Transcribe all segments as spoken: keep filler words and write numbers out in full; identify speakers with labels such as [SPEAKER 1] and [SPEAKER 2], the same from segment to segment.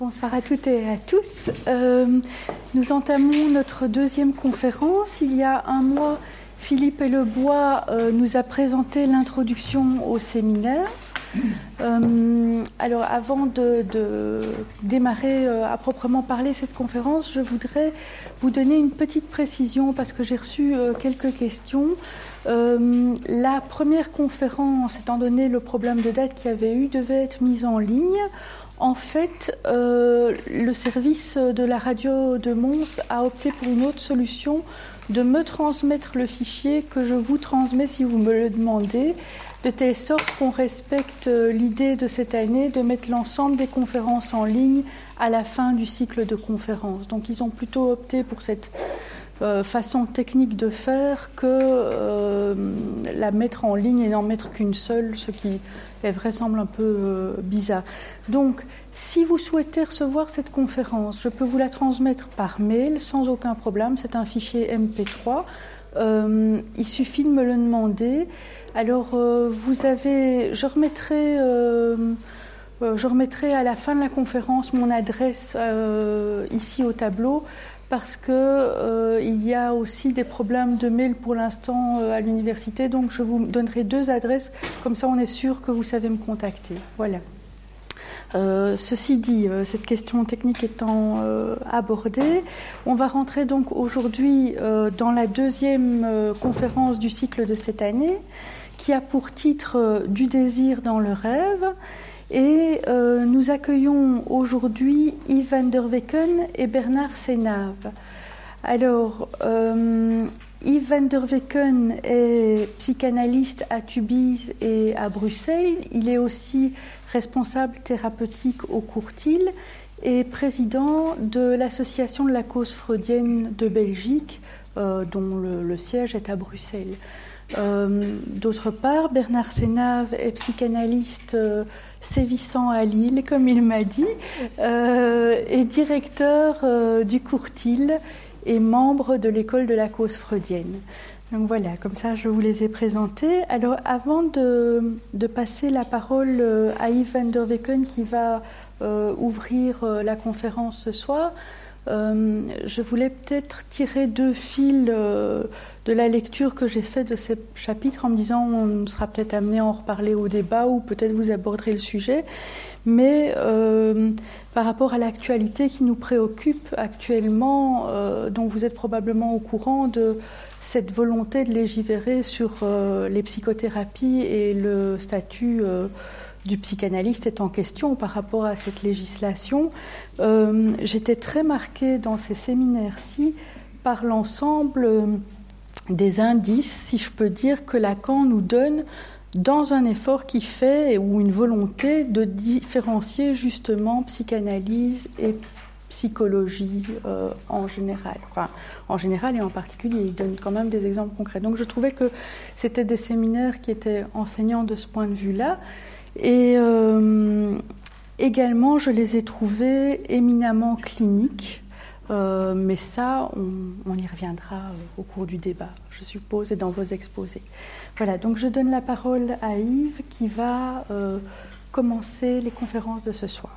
[SPEAKER 1] Bonsoir à toutes et à tous. Euh, nous entamons notre deuxième conférence. Il y a un mois, Philippe Hellebois euh, nous a présenté l'introduction au séminaire. Euh, alors, avant de, de démarrer euh, à proprement parler cette conférence, je voudrais vous donner une petite précision parce que j'ai reçu euh, quelques questions. Euh, la première conférence, étant donné le problème de date qu'il y avait eu, devait être mise en ligne. En fait, euh, le service de la radio de Mons a opté pour une autre solution, de me transmettre le fichier que je vous transmets si vous me le demandez, de telle sorte qu'on respecte l'idée de cette année de mettre l'ensemble des conférences en ligne à la fin du cycle de conférences. Donc ils ont plutôt opté pour cette euh, façon technique de faire que euh, la mettre en ligne et n'en mettre qu'une seule, ce qui est vrai semble un peu euh, bizarre. Donc, si vous souhaitez recevoir cette conférence, je peux vous la transmettre par mail sans aucun problème. C'est un fichier M P trois. Euh, il suffit de me le demander. Alors, euh, vous avez, je remettrai, euh, euh, je remettrai à la fin de la conférence mon adresse euh, ici au tableau, parce que euh, il y a aussi des problèmes de mail pour l'instant euh, à l'université. Donc, je vous donnerai deux adresses, comme ça on est sûr que vous savez me contacter. Voilà. Euh, ceci dit, euh, cette question technique étant euh, abordée, on va rentrer donc aujourd'hui euh, dans la deuxième euh, conférence du cycle de cette année, qui a pour titre euh, « Du désir dans le rêve ». Et euh, nous accueillons aujourd'hui Yves van der Weken et Bernard Senave. Alors, euh, Yves van der Weken est psychanalyste à Tubize et à Bruxelles. Il est aussi responsable thérapeutique au Courtil et président de l'association de la cause freudienne de Belgique, euh, dont le, le siège est à Bruxelles. Euh, d'autre part, Bernard Senave est psychanalyste euh, sévissant à Lille, comme il m'a dit, euh, et directeur euh, du Courtil et membre de l'école de la cause freudienne. Donc voilà, comme ça je vous les ai présentés. Alors avant de, de passer la parole à Yves van der Weken qui va euh, ouvrir euh, la conférence ce soir, Euh, je voulais peut-être tirer deux fils euh, de la lecture que j'ai faite de ces chapitres en me disant on sera peut-être amené à en reparler au débat ou peut-être vous aborderez le sujet, mais euh, par rapport à l'actualité qui nous préoccupe actuellement, euh, dont vous êtes probablement au courant de cette volonté de légiférer sur euh, les psychothérapies et le statut euh, du psychanalyste est en question par rapport à cette législation. Euh, j'étais très marquée dans ces séminaires-ci par l'ensemble des indices, si je peux dire, que Lacan nous donne dans un effort qu'il fait ou une volonté de différencier justement psychanalyse et psychologie euh, en général. Enfin, en général et en particulier, il donne quand même des exemples concrets. Donc je trouvais que c'était des séminaires qui étaient enseignants de ce point de vue-là. Et euh, également, je les ai trouvés éminemment cliniques, euh, mais ça, on, on y reviendra au cours du débat, je suppose, et dans vos exposés. Voilà, donc je donne la parole à Yves qui va euh, commencer les conférences de ce soir.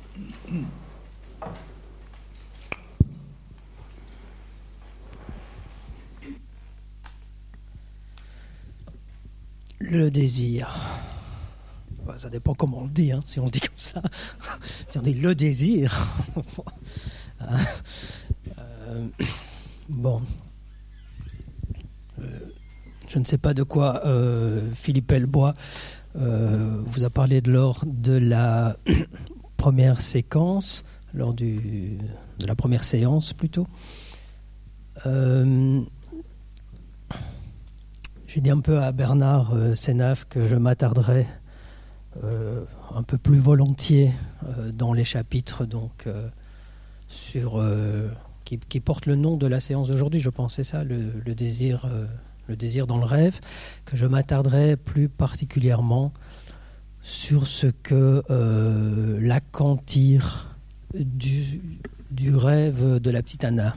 [SPEAKER 2] Le désir. Ça dépend comment on le dit, hein. Si on le dit comme ça, si on dit le désir. euh, bon, euh, je ne sais pas de quoi euh, Philippe Hellebois euh, vous a parlé de lors de la première séquence, lors du, de la première séance plutôt. Euh, j'ai dit un peu à Bernard euh, Senave que je m'attarderais Euh, un peu plus volontiers euh, dans les chapitres donc, euh, sur, euh, qui, qui portent le nom de la séance d'aujourd'hui, je pense, c'est ça, le, le, désir, euh, le désir dans le rêve, que je m'attarderai plus particulièrement sur ce que euh, Lacan tire du, du rêve de la petite Anna.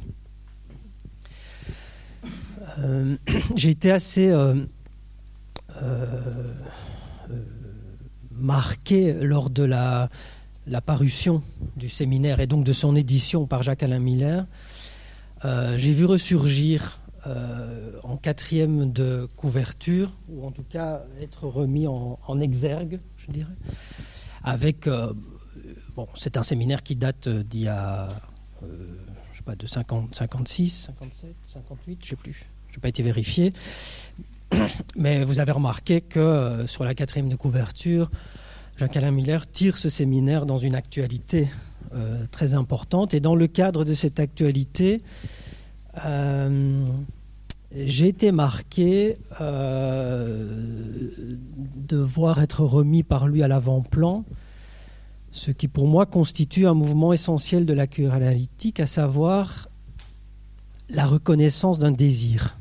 [SPEAKER 2] Euh, j'ai été assez... Euh, euh, euh, marqué lors de la la parution du séminaire et donc de son édition par Jacques-Alain Miller, euh, j'ai vu ressurgir euh, en quatrième de couverture, ou en tout cas être remis en, en exergue, je dirais, avec... Euh, bon, c'est un séminaire qui date d'il y a, euh, je sais pas, de cinquante, cinquante-six, cinquante-sept, cinquante-huit, je ne sais plus, je n'ai pas été vérifié. Mais vous avez remarqué que euh, sur la quatrième de couverture, Jacques-Alain Miller tire ce séminaire dans une actualité euh, très importante. Et dans le cadre de cette actualité, euh, j'ai été marqué euh, de voir être remis par lui à l'avant-plan ce qui pour moi constitue un mouvement essentiel de la cure analytique, à savoir la reconnaissance d'un désir.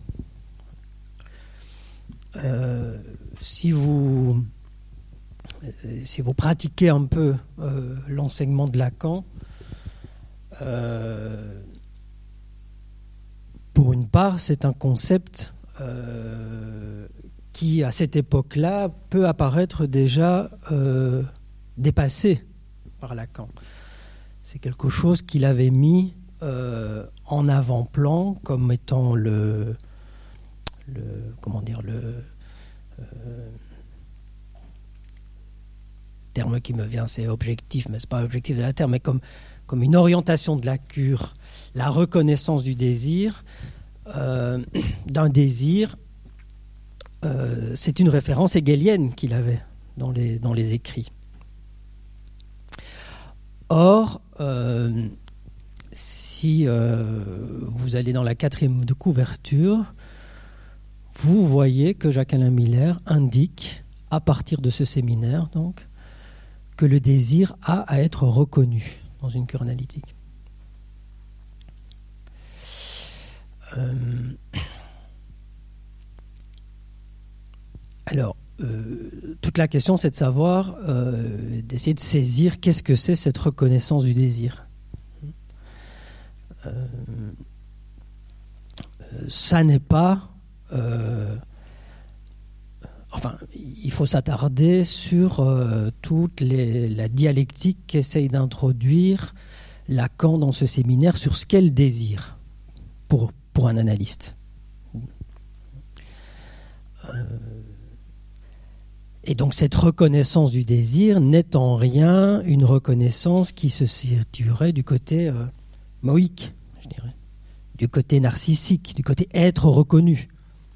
[SPEAKER 2] Euh, si vous si vous pratiquez un peu euh, l'enseignement de Lacan, euh, pour une part, c'est un concept euh, qui, à cette époque-là, peut apparaître déjà euh, dépassé par Lacan. C'est quelque chose qu'il avait mis euh, en avant-plan comme étant le, le comment dire le euh, terme qui me vient, c'est objectif, mais c'est pas objectif de la terme, mais comme comme une orientation de la cure, la reconnaissance du désir, euh, d'un désir. Euh, c'est une référence hegelienne qu'il avait dans les dans les écrits. Or, euh, si euh, vous allez dans la quatrième de couverture, vous voyez que Jacques-Alain Miller indique, à partir de ce séminaire, donc, que le désir a à être reconnu dans une cure analytique. Euh, alors, Euh, toute la question, c'est de savoir, euh, d'essayer de saisir qu'est-ce que c'est cette reconnaissance du désir. Euh, ça n'est pas... Euh, enfin, il faut s'attarder sur euh, toute les, la dialectique qu'essaye d'introduire Lacan dans ce séminaire sur ce qu'est le désir pour, pour un analyste. Euh, Et donc cette reconnaissance du désir n'est en rien une reconnaissance qui se situerait du côté euh, moïque, je dirais, du côté narcissique, du côté être reconnu.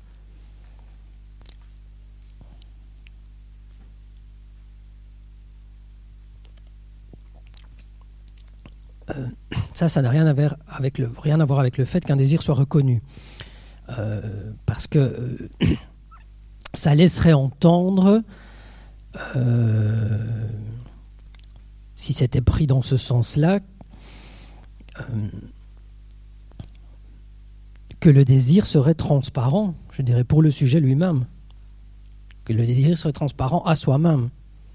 [SPEAKER 2] Euh, ça, ça n'a rien à voir avec le, rien à voir avec le fait qu'un désir soit reconnu. Euh, parce que... Euh, ça laisserait entendre, euh, si c'était pris dans ce sens-là, euh, que le désir serait transparent, je dirais, pour le sujet lui-même. Que le désir serait transparent à soi-même.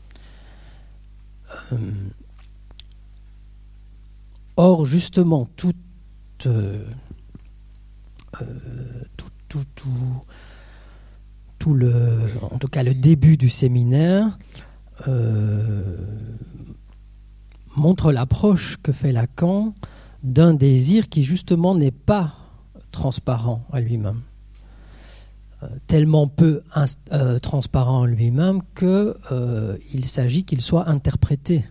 [SPEAKER 2] Euh, or, justement, tout, euh, euh, tout, tout, tout Tout le, en tout cas le début du séminaire euh, montre l'approche que fait Lacan d'un désir qui justement n'est pas transparent à lui-même, euh, tellement peu inst- euh, transparent en lui-même que euh, il s'agit qu'il soit interprété.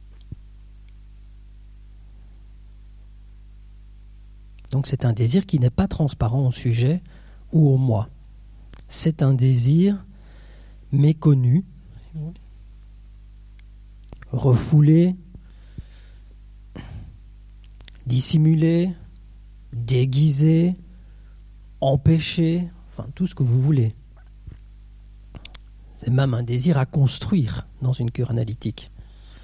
[SPEAKER 2] Donc c'est un désir qui n'est pas transparent au sujet ou au moi. C'est un désir méconnu, refoulé, dissimulé, déguisé, empêché, enfin tout ce que vous voulez. C'est même un désir à construire dans une cure analytique.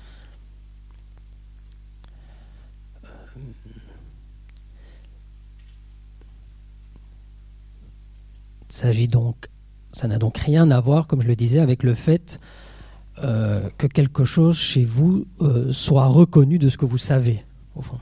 [SPEAKER 2] Il s'agit donc, ça n'a donc rien à voir, comme je le disais, avec le fait euh, que quelque chose chez vous euh, soit reconnu de ce que vous savez, au fond.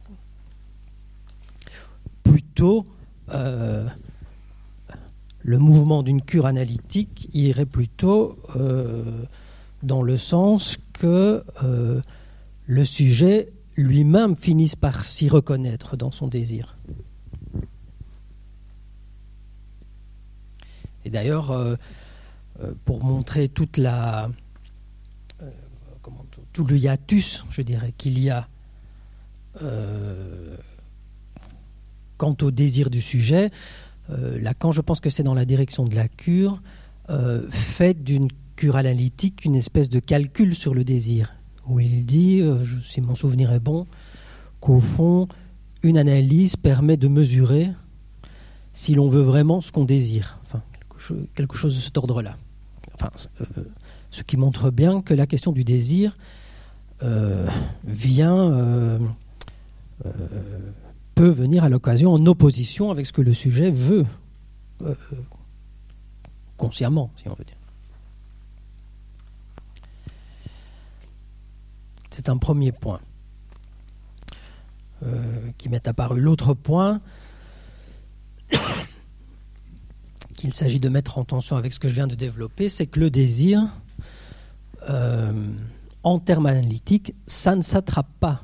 [SPEAKER 2] Plutôt, euh, le mouvement d'une cure analytique irait plutôt euh, dans le sens que euh, le sujet lui-même finisse par s'y reconnaître dans son désir. Et d'ailleurs, euh, euh, pour montrer toute la, euh, comment, tout, tout le hiatus, je dirais, qu'il y a euh, quant au désir du sujet, euh, Lacan, je pense que c'est dans la direction de la cure, euh, fait d'une cure analytique une espèce de calcul sur le désir, où il dit, euh, je, si mon souvenir est bon, qu'au fond, une analyse permet de mesurer si l'on veut vraiment ce qu'on désire. Enfin, quelque chose, quelque chose de cet ordre-là. Enfin, euh, ce qui montre bien que la question du désir euh, vient, euh, euh, peut venir à l'occasion en opposition avec ce que le sujet veut, euh, consciemment, si on veut dire. C'est un premier point euh, qui m'est apparu. L'autre point qu'il s'agit de mettre en tension avec ce que je viens de développer, c'est que le désir, euh, en termes analytiques, ça ne s'attrape pas.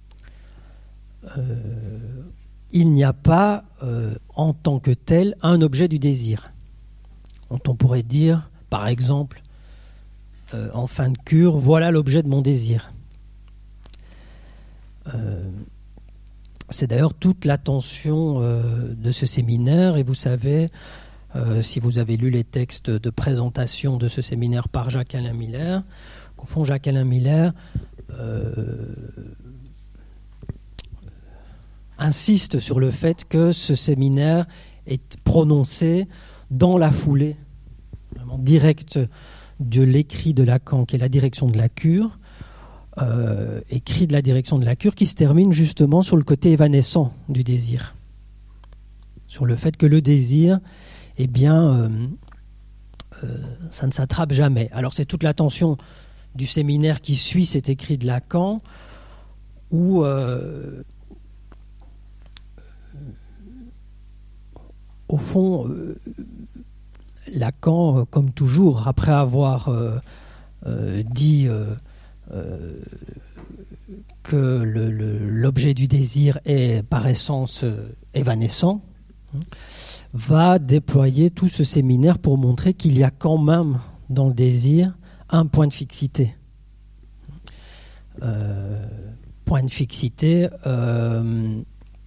[SPEAKER 2] Euh, il n'y a pas, euh, en tant que tel, un objet du désir. On pourrait dire, par exemple, euh, en fin de cure, voilà l'objet de mon désir. Euh, c'est d'ailleurs toute l'attention euh, de ce séminaire, et vous savez, euh, si vous avez lu les textes de présentation de ce séminaire par Jacques-Alain Miller, qu'au fond Jacques-Alain Miller euh, insiste sur le fait que ce séminaire est prononcé dans la foulée, vraiment directe de l'écrit de Lacan, qui est la direction de la cure, Euh, écrit de la direction de la cure, qui se termine justement sur le côté évanescent du désir, sur le fait que le désir, eh bien, euh, euh, ça ne s'attrape jamais. Alors c'est toute l'attention du séminaire qui suit cet écrit de Lacan, où euh, au fond, euh, Lacan, comme toujours, après avoir euh, euh, dit euh, Euh, que le, le, l'objet du désir est par essence euh, évanescent, hein, va déployer tout ce séminaire pour montrer qu'il y a quand même dans le désir un point de fixité. Euh, point de fixité euh,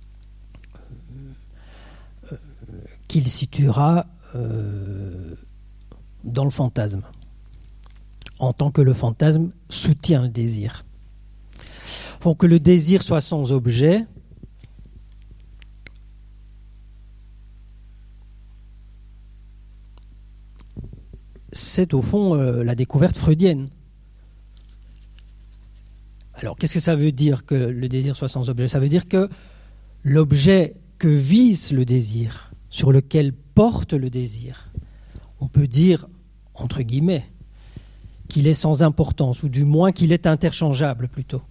[SPEAKER 2] euh, qu'il situera euh, dans le fantasme, en tant que le fantasme soutient le désir. Pour que le désir soit sans objet, c'est au fond euh, la découverte freudienne. Alors, qu'est-ce que ça veut dire que le désir soit sans objet ? Ça veut dire que l'objet que vise le désir, sur lequel porte le désir, on peut dire, entre guillemets, qu'il est sans importance, ou du moins qu'il est interchangeable plutôt.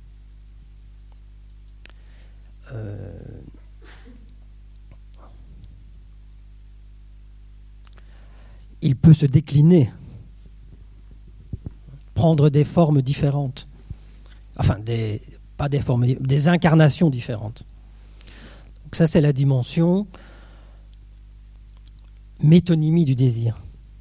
[SPEAKER 2] Euh... Il peut se décliner, prendre des formes différentes, enfin, des, pas des formes, des incarnations différentes. Donc ça, c'est la dimension métonymie du désir.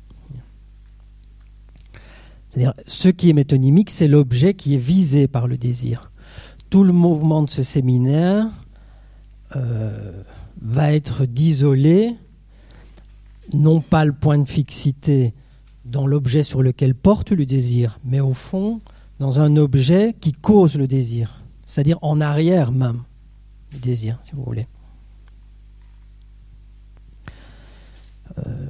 [SPEAKER 2] C'est-à-dire, ce qui est métonymique, c'est l'objet qui est visé par le désir. Tout le mouvement de ce séminaire euh, va être d'isoler, non pas le point de fixité dans l'objet sur lequel porte le désir, mais au fond, dans un objet qui cause le désir, c'est-à-dire en arrière même du désir, si vous voulez. Euh,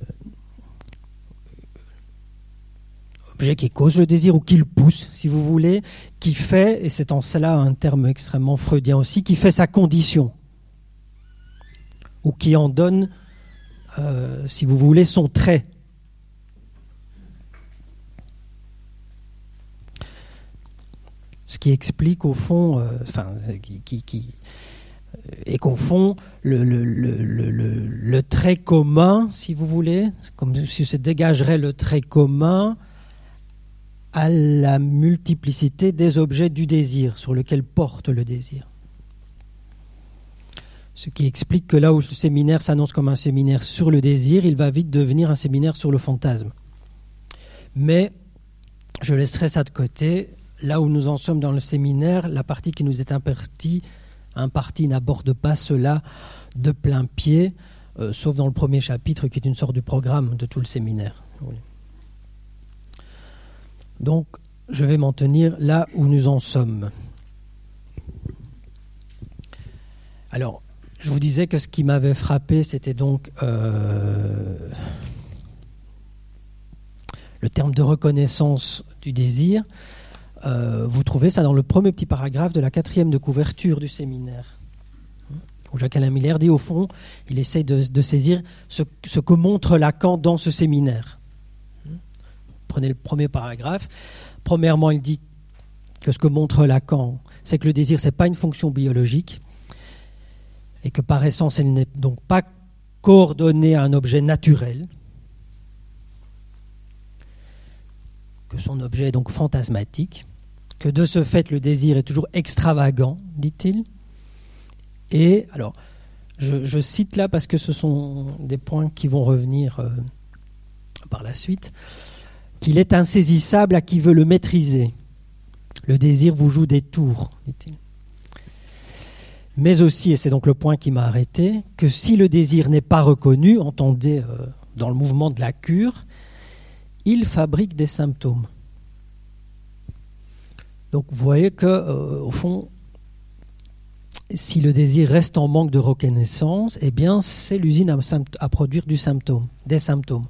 [SPEAKER 2] objet qui cause le désir ou qui le pousse, si vous voulez, qui fait, et c'est en cela un terme extrêmement freudien aussi, qui fait sa condition, ou qui en donne, euh, si vous voulez, son trait. Ce qui explique au fond, euh, enfin, qui, qui, qui et qu'au fond, le, le, le, le, le, le trait commun, si vous voulez, comme si se dégagerait le trait commun à la multiplicité des objets du désir sur lequel porte le désir. Ce qui explique que là où le séminaire s'annonce comme un séminaire sur le désir, il va vite devenir un séminaire sur le fantasme. Mais je laisserai ça de côté. Là où nous en sommes dans le séminaire, la partie qui nous est impartie, impartie n'aborde pas cela de plein pied, euh, sauf dans le premier chapitre qui est une sorte de programme de tout le séminaire. Oui. Donc, je vais m'en tenir là où nous en sommes. Alors, je vous disais que ce qui m'avait frappé, c'était donc euh, le terme de reconnaissance du désir. Euh, vous trouvez ça dans le premier petit paragraphe de la quatrième de couverture du séminaire, où Jacques-Alain Miller dit, au fond, il essaye de, de saisir ce, ce que montre Lacan dans ce séminaire. Prenez le premier paragraphe. Premièrement, il dit que ce que montre Lacan, c'est que le désir, ce n'est pas une fonction biologique, et que par essence, elle n'est donc pas coordonnée à un objet naturel, que son objet est donc fantasmatique, que de ce fait, le désir est toujours extravagant, dit-il. Et, alors, je, je cite là parce que ce sont des points qui vont revenir euh, par la suite, qu'il est insaisissable à qui veut le maîtriser. Le désir vous joue des tours, dit-il. Mais aussi, et c'est donc le point qui m'a arrêté, que si le désir n'est pas reconnu, entendez euh, dans le mouvement de la cure, il fabrique des symptômes. Donc vous voyez que, euh, au fond, si le désir reste en manque de reconnaissance, eh bien c'est l'usine à, à produire du symptôme, des symptômes.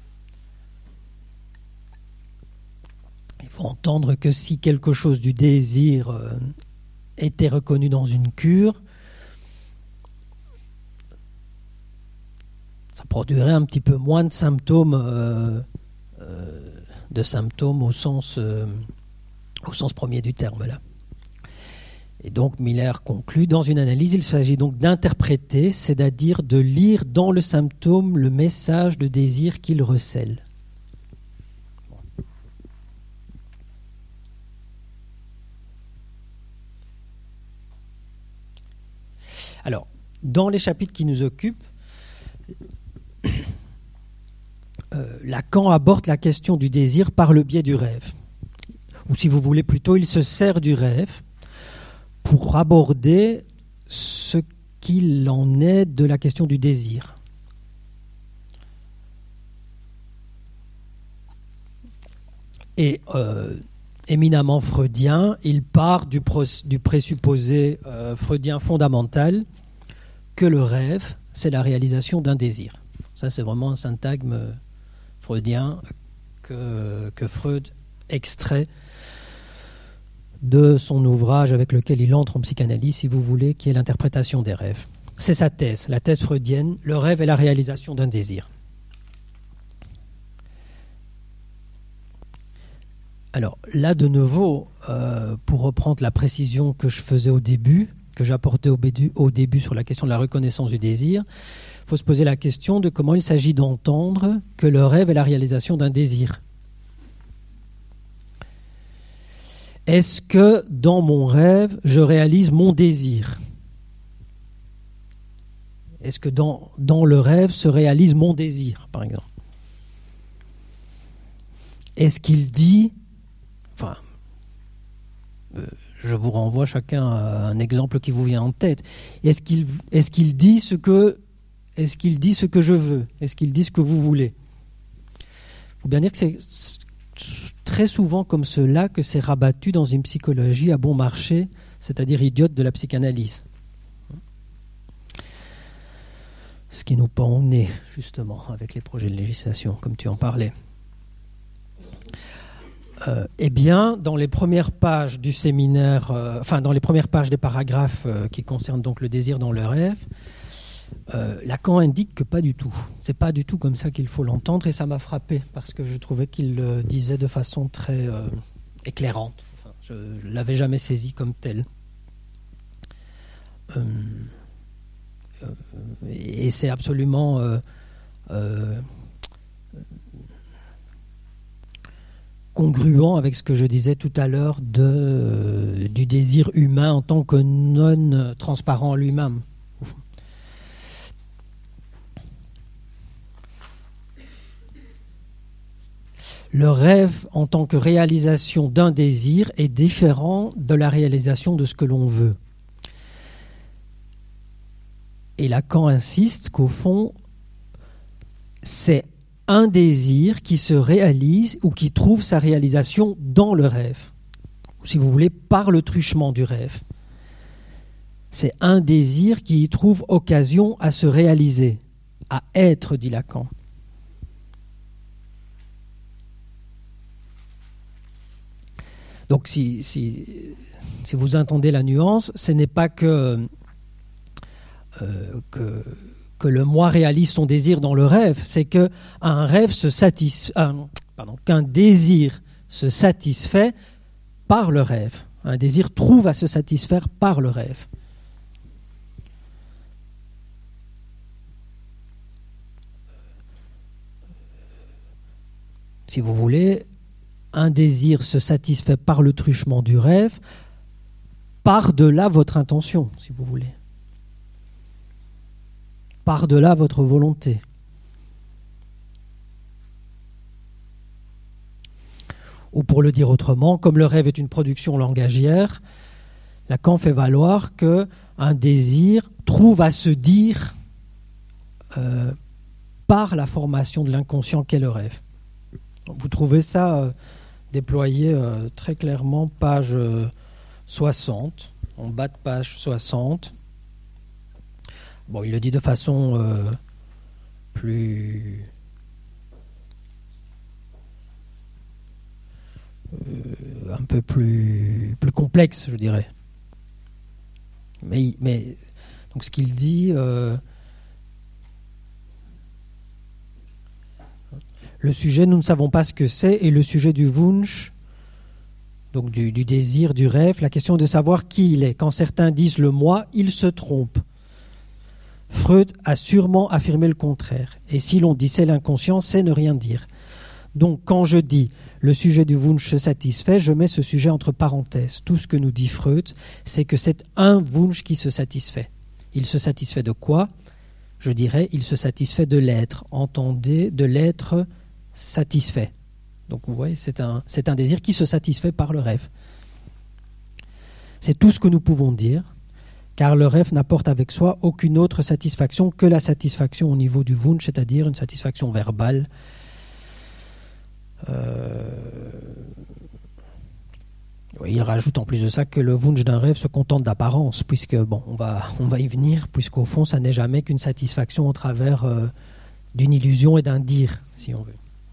[SPEAKER 2] Il faut entendre que si quelque chose du désir euh, était reconnu dans une cure, ça produirait un petit peu moins de symptômes, euh, euh, de symptômes au sens, euh, au sens premier du terme là. Et donc Miller conclut, dans une analyse, il s'agit donc d'interpréter, c'est-à-dire de lire dans le symptôme le message de désir qu'il recèle. Alors, dans les chapitres qui nous occupent, euh, Lacan aborde la question du désir par le biais du rêve. Ou si vous voulez plutôt, il se sert du rêve pour aborder ce qu'il en est de la question du désir. Et euh, éminemment freudien, il part du, pros, du présupposé euh, freudien fondamental que le rêve, c'est la réalisation d'un désir. Ça, c'est vraiment un syntagme freudien que, que Freud extrait de son ouvrage avec lequel il entre en psychanalyse, si vous voulez, qui est l'interprétation des rêves. C'est sa thèse, la thèse freudienne, le rêve est la réalisation d'un désir. Alors là, de nouveau, euh, pour reprendre la précision que je faisais au début, que j'apportais au, bédu, au début sur la question de la reconnaissance du désir, il faut se poser la question de comment il s'agit d'entendre que le rêve est la réalisation d'un désir. Est-ce que dans mon rêve, je réalise mon désir ? Est-ce que dans, dans le rêve se réalise mon désir, par exemple ? Est-ce qu'il dit... Enfin, euh, je vous renvoie chacun à un exemple qui vous vient en tête. Est-ce qu'il, est-ce qu'il dit ce que, est-ce qu'il dit ce que je veux ? Est-ce qu'il dit ce que vous voulez ? Il faut bien dire que c'est très souvent comme cela que c'est rabattu dans une psychologie à bon marché, c'est-à-dire idiote de la psychanalyse. Ce qui nous pend au nez, justement, avec les projets de législation, comme tu en parlais. Euh, eh bien, dans les premières pages du séminaire, euh, enfin, dans les premières pages des paragraphes euh, qui concernent donc le désir dans le rêve, euh, Lacan indique que pas du tout. C'est pas du tout comme ça qu'il faut l'entendre, et ça m'a frappé parce que je trouvais qu'il le disait de façon très euh, éclairante. Enfin, je ne l'avais jamais saisi comme tel. Euh, euh, et c'est absolument... Euh, euh, congruent avec ce que je disais tout à l'heure de, euh, du désir humain en tant que non transparent lui-même. Le rêve en tant que réalisation d'un désir est différent de la réalisation de ce que l'on veut. Et Lacan insiste qu'au fond, c'est un désir qui se réalise ou qui trouve sa réalisation dans le rêve, ou si vous voulez, par le truchement du rêve. C'est un désir qui y trouve occasion à se réaliser, à être, dit Lacan. Donc si, si, si vous entendez la nuance, ce n'est pas que, euh, que, que le moi réalise son désir dans le rêve, c'est qu'un rêve se satisfait, euh, pardon, qu'un désir se satisfait par le rêve. Un désir trouve à se satisfaire par le rêve. Si vous voulez, un désir se satisfait par le truchement du rêve, par-delà votre intention, si vous voulez. Par-delà votre volonté. Ou pour le dire autrement, comme le rêve est une production langagière, Lacan fait valoir qu'un désir trouve à se dire euh, par la formation de l'inconscient qu'est le rêve. Vous trouvez ça euh, déployé euh, très clairement, page euh, soixante, en bas de page soixante. Bon, il le dit de façon euh, plus... Euh, un peu plus, plus complexe, je dirais. Mais, mais donc ce qu'il dit... Euh, Le sujet, nous ne savons pas ce que c'est, et le sujet du Wunsch, donc du, du désir, du rêve, la question de savoir qui il est. Quand certains disent le moi, ils se trompent. Freud a sûrement affirmé le contraire. Et si l'on dit c'est l'inconscient, c'est ne rien dire. Donc quand je dis le sujet du Wunsch se satisfait, je mets ce sujet entre parenthèses. Tout ce que nous dit Freud, c'est que c'est un Wunsch qui se satisfait. Il se satisfait de quoi ? Je dirais, il se satisfait de l'être. Entendez, de l'être satisfait. Donc vous voyez, c'est un, c'est un désir qui se satisfait par le rêve. C'est tout ce que nous pouvons dire, car le rêve n'apporte avec soi aucune autre satisfaction que la satisfaction au niveau du Wunsch, c'est-à-dire une satisfaction verbale. Euh... Oui, il rajoute en plus de ça que le Wunsch d'un rêve se contente d'apparence, puisque, bon, on va, on va y venir, puisqu'au fond, ça n'est jamais qu'une satisfaction au travers euh, d'une illusion et d'un dire, si on veut.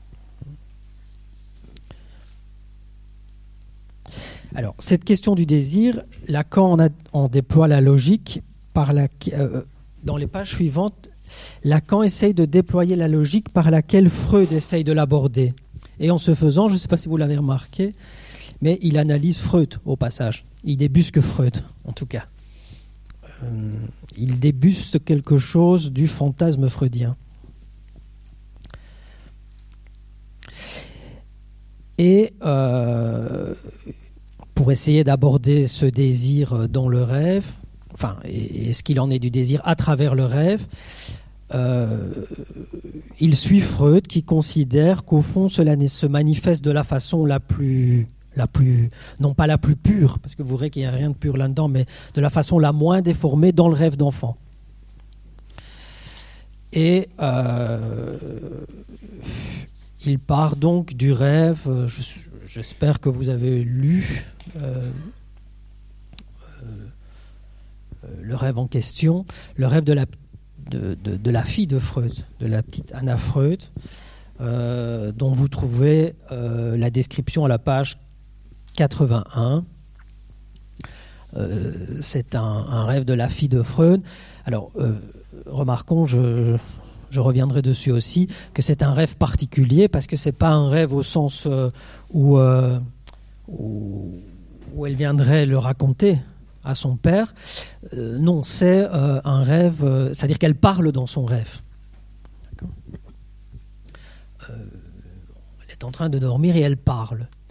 [SPEAKER 2] Alors, cette question du désir, Lacan en, a, en déploie la logique par la, euh, dans les pages suivantes. Lacan essaye de déployer la logique par laquelle Freud essaye de l'aborder. Et en ce faisant, je ne sais pas si vous l'avez remarqué, mais il analyse Freud au passage. Il débusque Freud, en tout cas. Euh, il débusque quelque chose du fantasme freudien. Et euh, pour essayer d'aborder ce désir dans le rêve, enfin, et, et ce qu'il en est du désir à travers le rêve, euh, il suit Freud qui considère qu'au fond cela se manifeste de la façon la plus, la plus, non pas la plus pure, parce que vous verrez qu'il n'y a rien de pur là-dedans, mais de la façon la moins déformée dans le rêve d'enfant. Et euh, il part donc du rêve, je, j'espère que vous avez lu euh, euh, le rêve en question, le rêve de la, de, de, de la fille de Freud, de la petite Anna Freud, euh, dont vous trouvez euh, la description à la page quatre-vingt-un. Euh, c'est un, un rêve de la fille de Freud. Alors, euh, remarquons, je, je reviendrai dessus aussi, que c'est un rêve particulier, parce que ce n'est pas un rêve au sens euh, où, euh, où, où elle viendrait le raconter à son père. Euh, non, c'est euh, un rêve, euh, c'est-à-dire qu'elle parle dans son rêve. D'accord ? Euh, elle est en train de dormir et elle parle.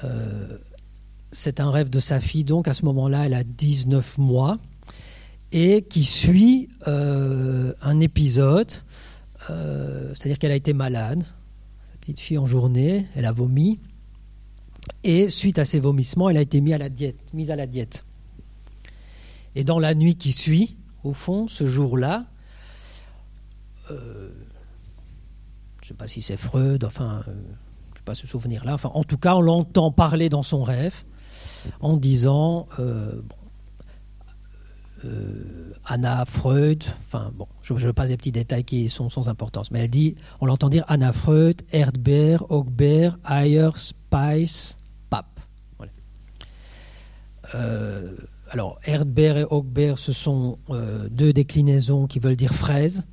[SPEAKER 2] euh, c'est un rêve de sa fille, donc à ce moment-là, elle a dix-neuf mois, et qui suit euh, un épisode, euh, c'est-à-dire qu'elle a été malade, sa petite fille en journée, elle a vomi, et suite à ces vomissements, elle a été mise à la diète, mise à la diète. Et dans la nuit qui suit, au fond, ce jour-là, euh, je ne sais pas si c'est Freud, enfin, euh, je ne sais pas ce souvenir-là, enfin, en tout cas, on l'entend parler dans son rêve en disant, euh, bon, euh, Anna Freud, enfin, bon, je ne veux pas des petits détails qui sont sans importance, mais elle dit, on l'entend dire Anna Freud, Erdbeer, Hochbeer, Ayer, Spice, Pape. Voilà. Euh, alors, Erdbeer et Hochbeer, ce sont euh, deux déclinaisons qui veulent dire fraise.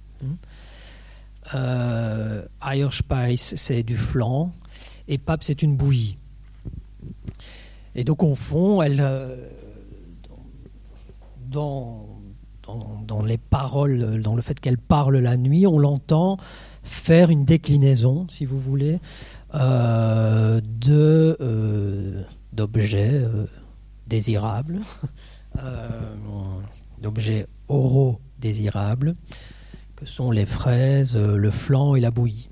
[SPEAKER 2] Euh, Eierspice, c'est du flan, et Pape, c'est une bouillie. Et donc, au fond, elle, euh, dans, dans, dans les paroles, dans le fait qu'elle parle la nuit, on l'entend faire une déclinaison, si vous voulez, euh, de, euh, d'objets euh, désirables, euh, d'objets oraux désirables, que sont les fraises, le flan et la bouillie.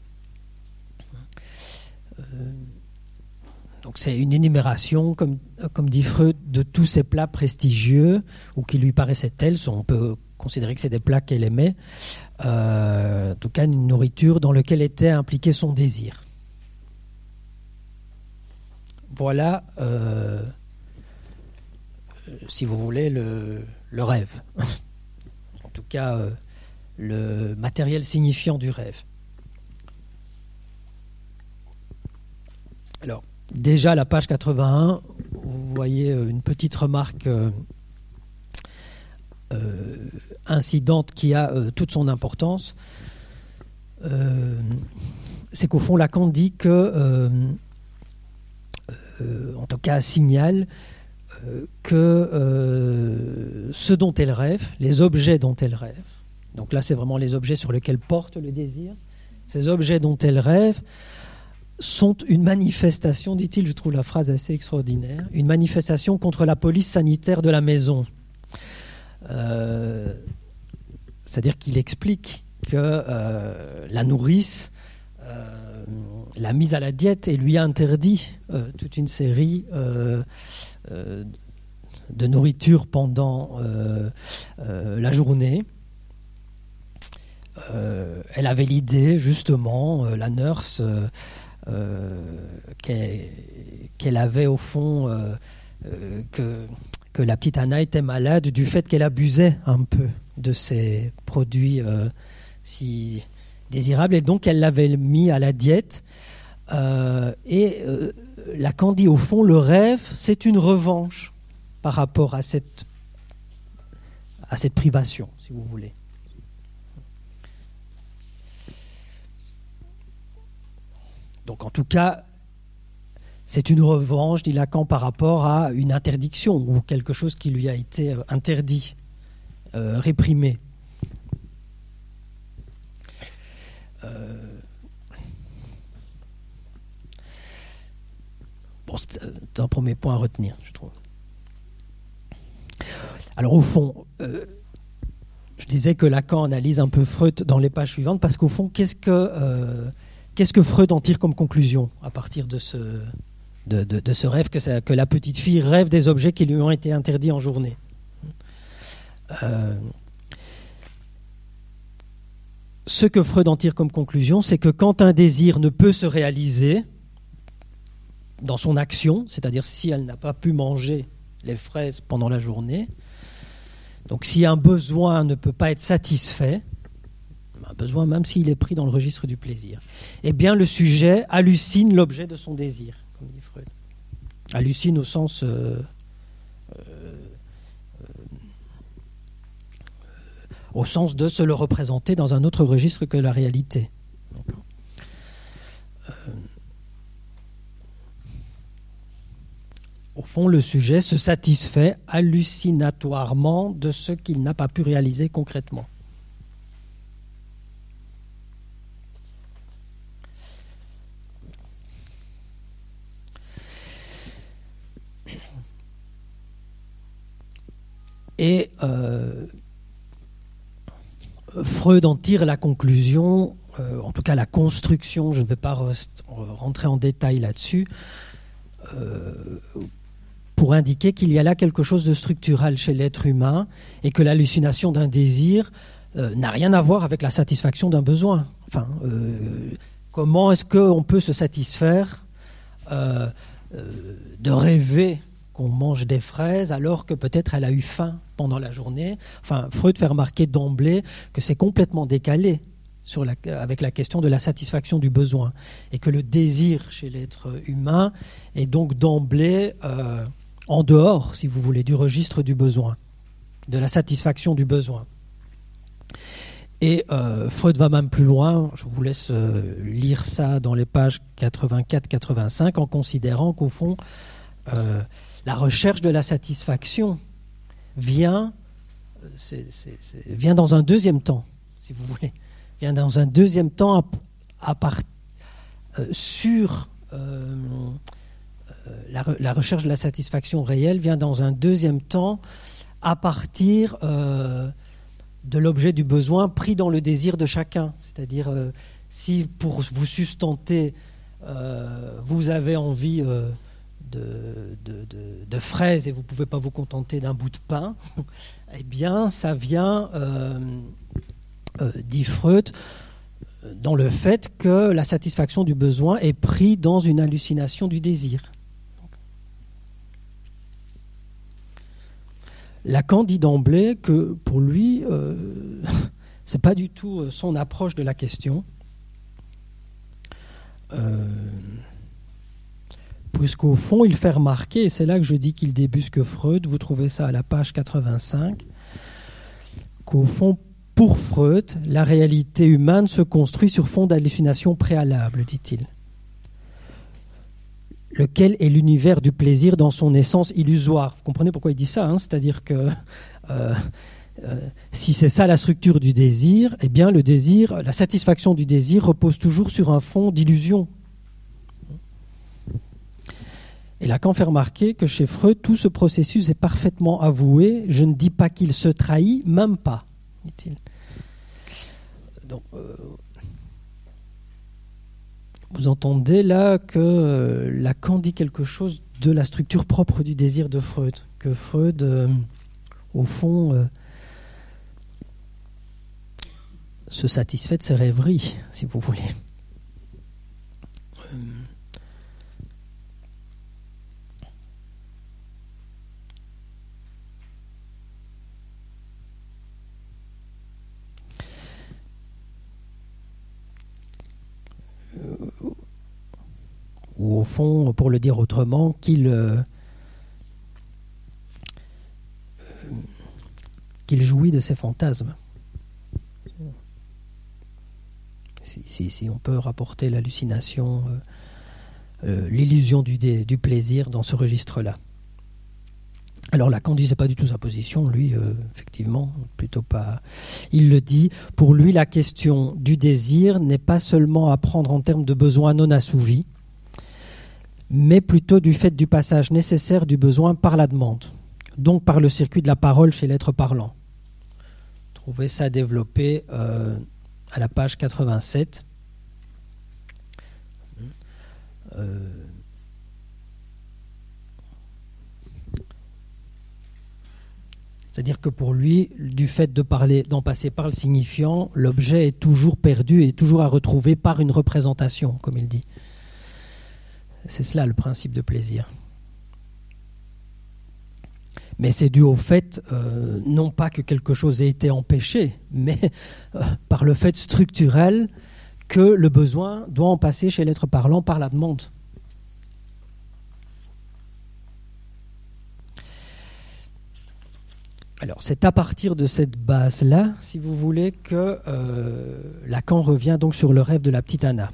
[SPEAKER 2] Euh, donc c'est une énumération, comme, comme dit Freud, de tous ces plats prestigieux, ou qui lui paraissaient tels, on peut considérer que c'est des plats qu'elle aimait, euh, en tout cas une nourriture dans laquelle était impliqué son désir. Voilà, euh, si vous voulez, le, le rêve. En tout cas... Euh, le matériel signifiant du rêve. Alors, déjà à la page quatre-vingt-un, vous voyez une petite remarque euh, euh, incidente qui a euh, toute son importance. Euh, c'est qu'au fond, Lacan dit que, euh, euh, en tout cas, signale euh, que euh, ce dont elle rêve, les objets dont elle rêve, donc là, c'est vraiment les objets sur lesquels porte le désir. Ces objets dont elle rêve sont une manifestation, dit-il, je trouve la phrase assez extraordinaire, une manifestation contre la police sanitaire de la maison. Euh, c'est-à-dire qu'il explique que euh, la nourrice euh, l'a mise à la diète et lui a interdit euh, toute une série euh, euh, de nourriture pendant euh, euh, la journée. Euh, elle avait l'idée, justement, euh, la nurse, euh, euh, qu'elle, qu'elle avait au fond, euh, euh, que, que la petite Anna était malade du fait qu'elle abusait un peu de ces produits euh, si désirables, et donc elle l'avait mis à la diète. Euh, et euh, Lacan dit, au fond, le rêve, c'est une revanche par rapport à cette, à cette privation, si vous voulez. Donc en tout cas, c'est une revanche, dit Lacan, par rapport à une interdiction ou quelque chose qui lui a été interdit, euh, réprimé. Euh... Bon, c'est un premier point à retenir, je trouve. Alors au fond, euh, je disais que Lacan analyse un peu Freud dans les pages suivantes, parce qu'au fond, qu'est-ce que... Euh, Qu'est-ce que Freud en tire comme conclusion à partir de ce, de, de, de ce rêve que, ça, que la petite fille rêve des objets qui lui ont été interdits en journée? euh, Ce que Freud en tire comme conclusion, c'est que quand un désir ne peut se réaliser dans son action, c'est-à-dire si elle n'a pas pu manger les fraises pendant la journée, donc si un besoin ne peut pas être satisfait, un besoin même s'il est pris dans le registre du plaisir, eh bien le sujet hallucine l'objet de son désir, comme dit Freud. Hallucine au sens euh, euh, euh, au sens de se le représenter dans un autre registre que la réalité. Euh, au fond, le sujet se satisfait hallucinatoirement de ce qu'il n'a pas pu réaliser concrètement. Et euh, Freud en tire la conclusion, euh, en tout cas la construction, je ne vais pas rest- rentrer en détail là-dessus, euh, pour indiquer qu'il y a là quelque chose de structurel chez l'être humain et que l'hallucination d'un désir euh, n'a rien à voir avec la satisfaction d'un besoin. Enfin, euh, comment est-ce qu'on peut se satisfaire euh, euh, de rêver qu'on mange des fraises alors que peut-être elle a eu faim pendant la journée. Enfin, Freud fait remarquer d'emblée que c'est complètement décalé sur la, avec la question de la satisfaction du besoin et que le désir chez l'être humain est donc d'emblée euh, en dehors, si vous voulez, du registre du besoin, de la satisfaction du besoin. Et euh, Freud va même plus loin, je vous laisse euh, lire ça dans les pages quatre-vingt-quatre quatre-vingt-cinq, en considérant qu'au fond, euh, la recherche de la satisfaction vient, c'est, c'est, c'est, vient dans un deuxième temps, si vous voulez, vient dans un deuxième temps à, à part, euh, sur euh, euh, la, la recherche de la satisfaction réelle vient dans un deuxième temps à partir euh, de l'objet du besoin pris dans le désir de chacun. C'est-à-dire, euh, si pour vous sustenter, euh, vous avez envie euh, de, de, de, de fraises et vous ne pouvez pas vous contenter d'un bout de pain, eh bien, ça vient, euh, euh, dit Freud, dans le fait que la satisfaction du besoin est prise dans une hallucination du désir. Lacan dit d'emblée que pour lui, euh, ce n'est pas du tout son approche de la question, euh, puisqu'au fond, il fait remarquer, et c'est là que je dis qu'il débusque Freud, vous trouvez ça à la page quatre-vingt-cinq, qu'au fond, pour Freud, la réalité humaine se construit sur fond d'hallucinations préalables, dit-il, lequel est l'univers du plaisir dans son essence illusoire. Vous comprenez pourquoi il dit ça, hein? C'est-à-dire que euh, euh, si c'est ça la structure du désir, eh bien le désir, la satisfaction du désir repose toujours sur un fond d'illusion. Et Lacan fait remarquer que chez Freud, tout ce processus est parfaitement avoué. Je ne dis pas qu'il se trahit, même pas, dit-il. Donc, euh, vous entendez là que euh, Lacan dit quelque chose de la structure propre du désir de Freud, que Freud, euh, au fond, euh, se satisfait de ses rêveries, si vous voulez. Euh, ou au fond, pour le dire autrement, qu'il, euh, qu'il jouit de ses fantasmes. Si, si, si on peut rapporter l'hallucination, euh, euh, l'illusion du, dé, du plaisir dans ce registre-là. Alors Lacan ne disait pas du tout sa position, lui, euh, effectivement, plutôt pas. Il le dit, pour lui, la question du désir n'est pas seulement à prendre en termes de besoins non assouvis, mais plutôt du fait du passage nécessaire du besoin par la demande, donc par le circuit de la parole chez l'être parlant. Trouvez ça développé euh, à la page quatre-vingt-sept. Euh, C'est-à-dire que pour lui, du fait de parler, d'en passer par le signifiant, l'objet est toujours perdu et toujours à retrouver par une représentation, comme il dit. C'est cela le principe de plaisir. Mais c'est dû au fait, euh, non pas que quelque chose ait été empêché, mais euh, par le fait structurel que le besoin doit en passer chez l'être parlant par la demande. Alors, c'est à partir de cette base-là, si vous voulez, que euh, Lacan revient donc sur le rêve de la petite Anna.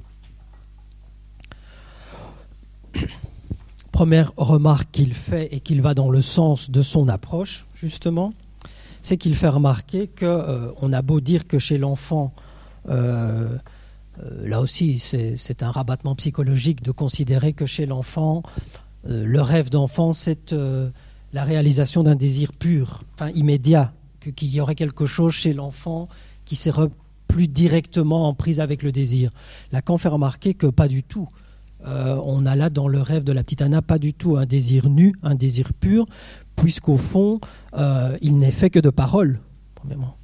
[SPEAKER 2] Première remarque qu'il fait et qu'il va dans le sens de son approche, justement, c'est qu'il fait remarquer qu'on euh, a beau dire que chez l'enfant, euh, euh, là aussi c'est, c'est un rabattement psychologique de considérer que chez l'enfant, euh, le rêve d'enfant c'est euh, la réalisation d'un désir pur, enfin immédiat, que, qu'il y aurait quelque chose chez l'enfant qui serait plus directement en prise avec le désir. Lacan fait remarquer que pas du tout. Euh, on a là dans le rêve de la petite Anna pas du tout un désir nu, un désir pur, puisqu'au fond, euh, il n'est fait que de paroles, premièrement.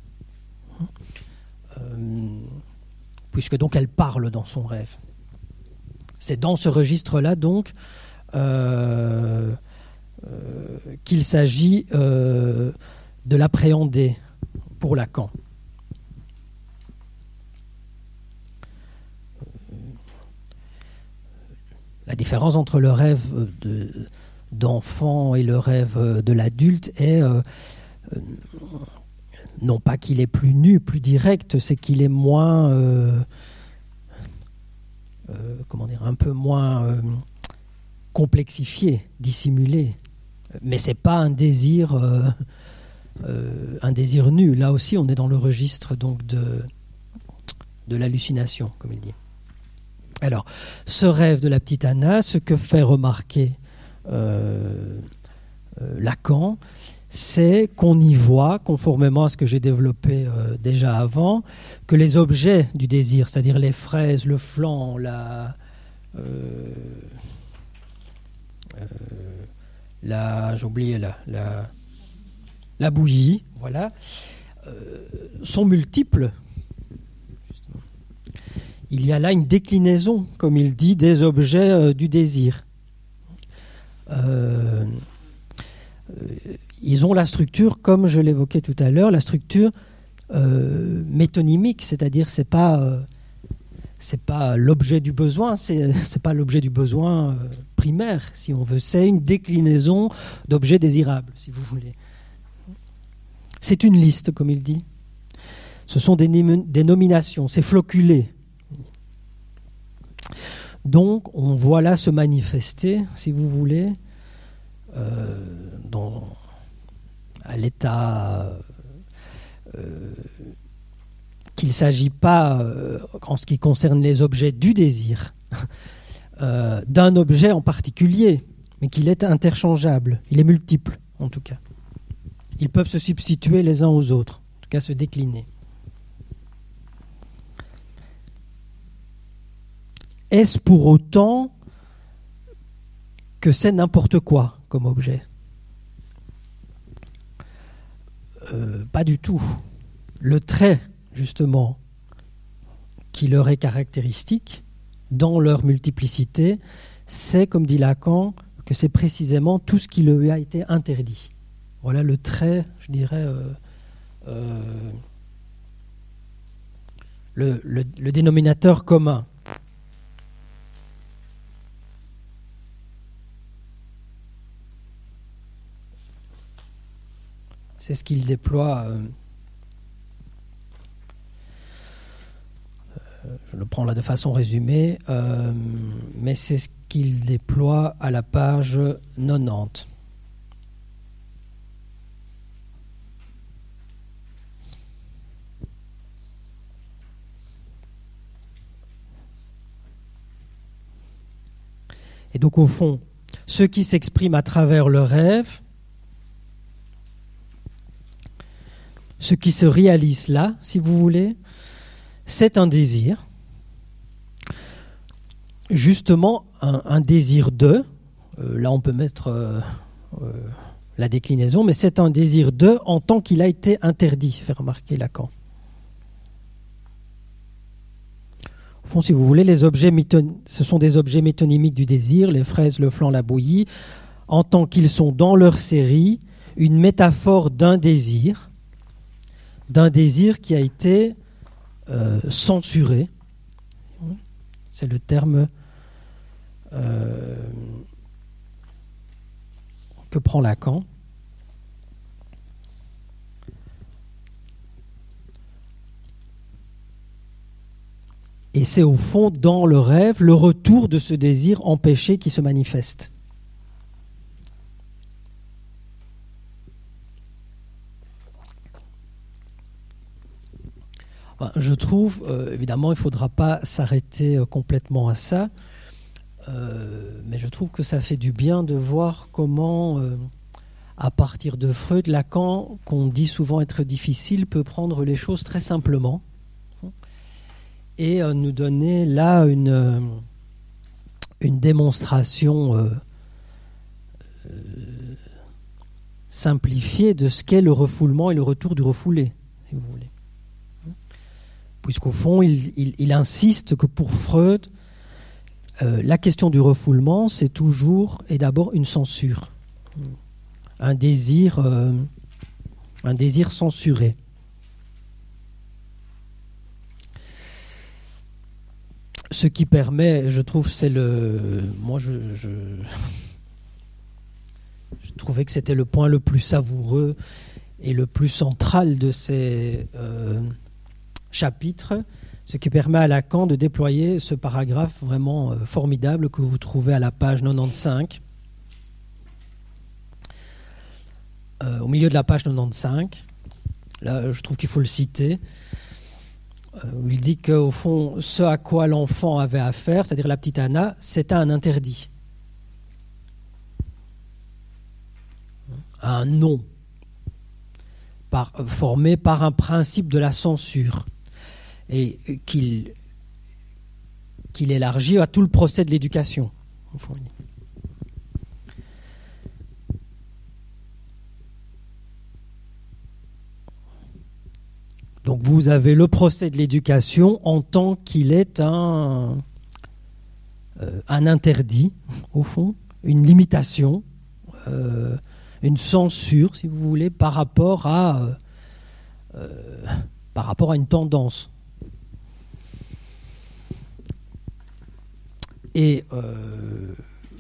[SPEAKER 2] Euh, puisque donc elle parle dans son rêve. C'est dans ce registre-là donc euh, euh, qu'il s'agit euh, de l'appréhender pour Lacan. La différence entre le rêve de, d'enfant et le rêve de l'adulte est euh, euh, non pas qu'il est plus nu, plus direct, c'est qu'il est moins, euh, euh, comment dire, un peu moins euh, complexifié, dissimulé. Mais c'est pas un désir, euh, euh, un désir nu. Là aussi, on est dans le registre donc de de l'hallucination, comme il dit. Alors, ce rêve de la petite Anna, ce que fait remarquer euh, euh, Lacan, c'est qu'on y voit, conformément à ce que j'ai développé euh, déjà avant, que les objets du désir, c'est-à-dire les fraises, le flan, la, euh, euh, la j'ai oublié la, la, la bouillie, voilà, euh, sont multiples. Il y a là une déclinaison, comme il dit, des objets euh, du désir. Euh, euh, ils ont la structure, comme je l'évoquais tout à l'heure, la structure euh, métonymique, c'est-à-dire c'est pas euh, c'est pas l'objet du besoin, c'est c'est pas l'objet du besoin euh, primaire, si on veut, c'est une déclinaison d'objets désirables, si vous voulez. C'est une liste, comme il dit. Ce sont des, des nominations, c'est floculé. Donc, on voit là se manifester, si vous voulez, euh, dans, à l'état euh, qu'il ne s'agit pas, euh, en ce qui concerne les objets du désir, euh, d'un objet en particulier, mais qu'il est interchangeable, il est multiple, en tout cas. Ils peuvent se substituer les uns aux autres, en tout cas se décliner. Est-ce pour autant que c'est n'importe quoi comme objet ? euh, Pas du tout. Le trait, justement, qui leur est caractéristique, dans leur multiplicité, c'est, comme dit Lacan, que c'est précisément tout ce qui lui a été interdit. Voilà le trait, je dirais, euh, euh, le, le, le dénominateur commun. C'est ce qu'il déploie, euh, euh, je le prends là de façon résumée, euh, mais c'est ce qu'il déploie à la page quatre-vingt-dix. Et donc au fond, ce qui s'exprime à travers le rêve, ce qui se réalise là, si vous voulez, c'est un désir, justement un, un désir de, euh, là on peut mettre euh, euh, la déclinaison, mais c'est un désir de en tant qu'il a été interdit, fait remarquer Lacan. Au fond, si vous voulez, les objets méton- ce sont des objets métonymiques du désir, les fraises, le flan, la bouillie, en tant qu'ils sont dans leur série une métaphore d'un désir, d'un désir qui a été euh, censuré. C'est le terme euh, que prend Lacan. Et c'est au fond, dans le rêve, le retour de ce désir empêché qui se manifeste. Je trouve, euh, évidemment, il ne faudra pas s'arrêter euh, complètement à ça, euh, mais je trouve que ça fait du bien de voir comment, euh, à partir de Freud, Lacan, qu'on dit souvent être difficile, peut prendre les choses très simplement et euh, nous donner là une, euh, une démonstration euh, euh, simplifiée de ce qu'est le refoulement et le retour du refoulé, si vous voulez. Puisqu'au fond, il, il, il insiste que pour Freud, euh, la question du refoulement, c'est toujours et d'abord une censure, un désir, euh, un désir censuré. Ce qui permet, je trouve, c'est le... Moi, je, je, je trouvais que c'était le point le plus savoureux et le plus central de ces euh, chapitres, ce qui permet à Lacan de déployer ce paragraphe vraiment euh, formidable que vous trouvez à la page quatre-vingt-quinze. Euh, au milieu de la page quatre-vingt-quinze, là, je trouve qu'il faut le citer. Où il dit qu'au fond, ce à quoi l'enfant avait affaire, c'est-à-dire la petite Anna, c'était un interdit. Un non, par, formé par un principe de la censure, et qu'il, qu'il élargit à tout le procès de l'éducation. Au fond. Donc vous avez le procès de l'éducation en tant qu'il est un, euh, un interdit, au fond, une limitation, euh, une censure, si vous voulez, par rapport à, euh, euh, par rapport à une tendance. Et euh,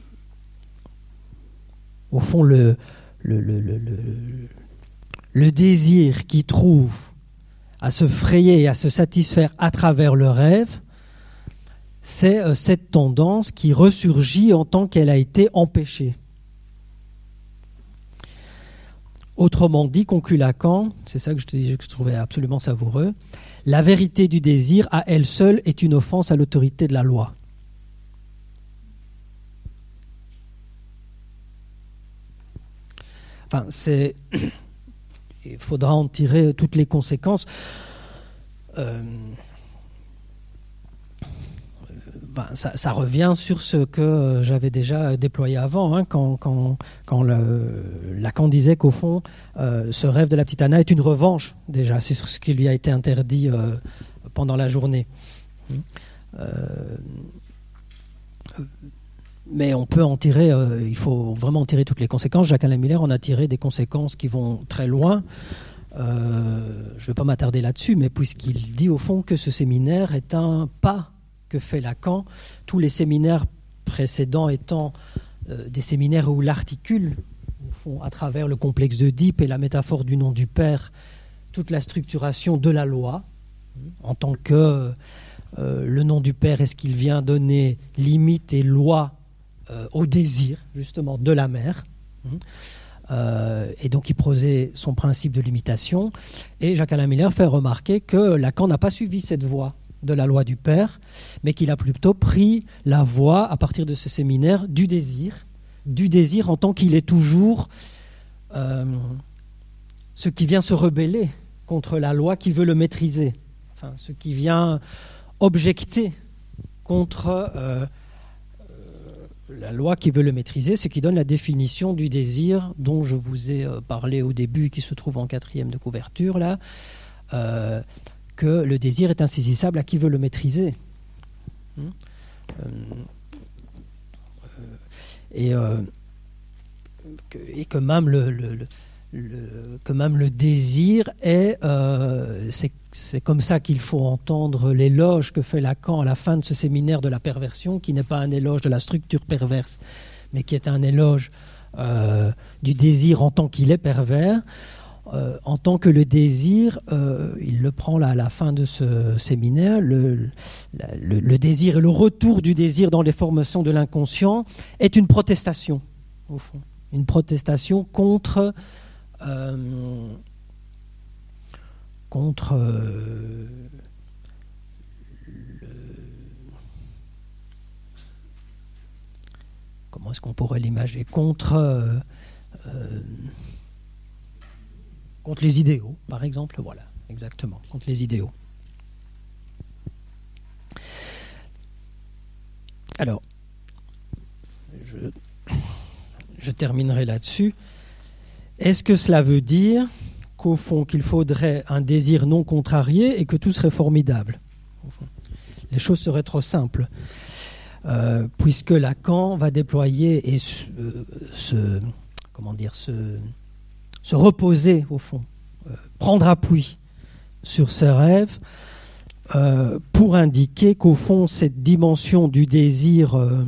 [SPEAKER 2] au fond, le, le, le, le, le, le désir qui trouve à se frayer et à se satisfaire à travers le rêve, c'est euh, cette tendance qui ressurgit en tant qu'elle a été empêchée. Autrement dit, conclut Lacan, c'est ça que je, te dis, que je trouvais absolument savoureux, la vérité du désir à elle seule est une offense à l'autorité de la loi. Enfin, c'est... Il faudra en tirer toutes les conséquences. Euh, ben, ça, ça revient sur ce que j'avais déjà déployé avant, hein, quand, quand, quand le, Lacan disait qu'au fond, euh, ce rêve de la petite Anna est une revanche, déjà. C'est ce qui lui a été interdit euh, pendant la journée. Euh, Mais on peut en tirer, euh, il faut vraiment en tirer toutes les conséquences. Jacques-Alain Miller en a tiré des conséquences qui vont très loin. Euh, je ne vais pas m'attarder là-dessus, mais puisqu'il dit au fond que ce séminaire est un pas que fait Lacan, tous les séminaires précédents étant euh, des séminaires où l'articule, au fond, à travers le complexe d'Oedipe et la métaphore du nom du Père, toute la structuration de la loi, en tant que euh, le nom du Père est ce qu'il vient donner limite et loi Euh, au désir, justement, de la mère. Euh, et donc, il posait son principe de limitation. Et Jacques-Alain Miller fait remarquer que Lacan n'a pas suivi cette voie de la loi du Père, mais qu'il a plutôt pris la voie, à partir de ce séminaire, du désir, du désir en tant qu'il est toujours euh, ce qui vient se rebeller contre la loi qui veut le maîtriser. Enfin, ce qui vient objecter contre... Euh, la loi qui veut le maîtriser, ce qui donne la définition du désir dont je vous ai parlé au début, qui se trouve en quatrième de couverture, là, euh, que le désir est insaisissable à qui veut le maîtriser. Hum euh, et, euh, que, et que même le, le, le, le, que même le désir est... Euh, c'est, c'est comme ça qu'il faut entendre l'éloge que fait Lacan à la fin de ce séminaire de la perversion, qui n'est pas un éloge de la structure perverse, mais qui est un éloge euh, du désir en tant qu'il est pervers, euh, en tant que le désir, euh, il le prend là à la fin de ce séminaire, le, le, le désir et le retour du désir dans les formations de l'inconscient est une protestation, au fond. Une protestation contre... Euh, contre euh, le, comment est-ce qu'on pourrait l'imager, contre euh, euh, contre les idéaux, par exemple, voilà, exactement, contre les idéaux. Alors, je, je terminerai là-dessus. Est-ce que cela veut dire qu'au fond, qu'il faudrait un désir non contrarié et que tout serait formidable ? Au fond, les choses seraient trop simples, euh, puisque Lacan va déployer et se, euh, se, comment dire, se, se reposer, au fond, euh, prendre appui sur ses rêves, Euh, pour indiquer qu'au fond, cette dimension du désir euh,